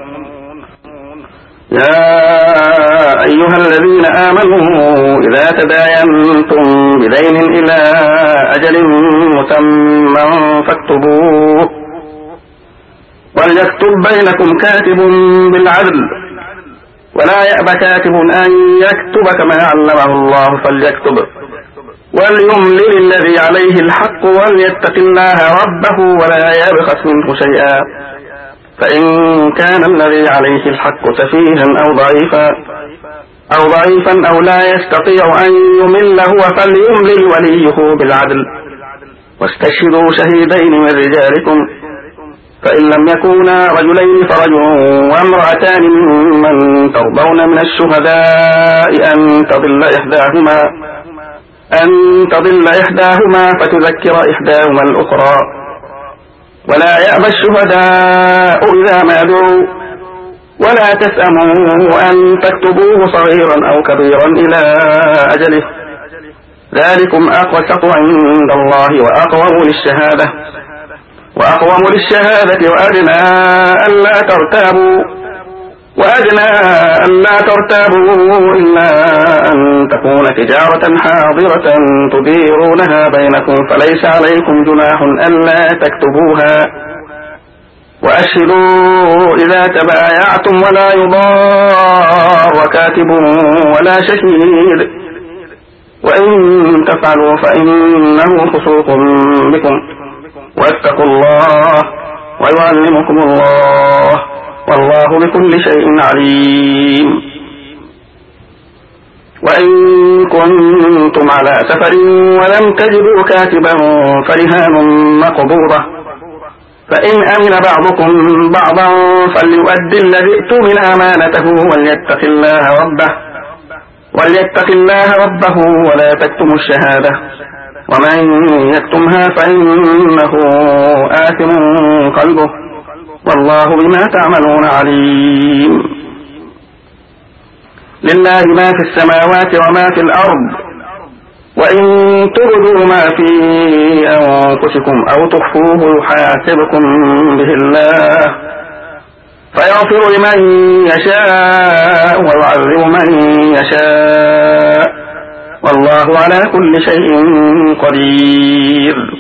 يا أيها الذين آمنوا إذا تداينتم بدين إلى أجل مسمى فاكتبوه، وليكتب بينكم كاتب بالعدل، ولا يأبى كاتب أن يكتب كما علمه الله فليكتب، وليملل الذي عليه الحق وليتق الله ربه ولا يبخس منه شيئا، فإن كان الذي عليه الحق سفيها أو ضعيفا أو ضعيفا أو لا يستطيع أن يمل هو فليملل وليه بالعدل، واستشهدوا شهيدين من رجالكم، فإن لم يكونا رجلين فرجل وامرأتان ممن ترضون من الشهداء أن تضل إحداهما أن تضل إحداهما فتذكر إحداهما الأخرى، ولا يأبى الشهداء إذا ما دعوا، ولا تسأموا أن تكتبوه صغيرا أو كبيرا إلى أجله، ذلكم أقسط عند الله وأقوم للشهادة وأقوم للشهادة وأدنى ألا ترتابوا وأدنى ألا ترتابوا إلا أن تكون تجارة حاضرة تديرونها بينكم فليس عليكم جناح ألا تكتبوها، وأشهدوا إذا تبايعتم ولا يضار كاتب ولا شهيد، وإن تفعلوا فإنه فسوق بكم، واتقوا الله ويعلمكم الله والله بكل شيء عليم. وإن كنتم على سفر ولم تجدوا كاتبا فرهان مقبوضة، فإن أمن بعضكم بعضا فليؤدي الذي ائتمن أمانته وليتق الله ربه وليتق الله ربه ولا تكتموا الشهادة، ومن يكتمها فإنه آثم قلبه والله بما تعملون عليم. لله ما في السماوات وما في الأرض، وإن تبدوا ما في أنفسكم أو تخفوه يحاسبكم به الله فيغفر لمن يشاء ويعذب من يشاء والله على كل شيء قدير.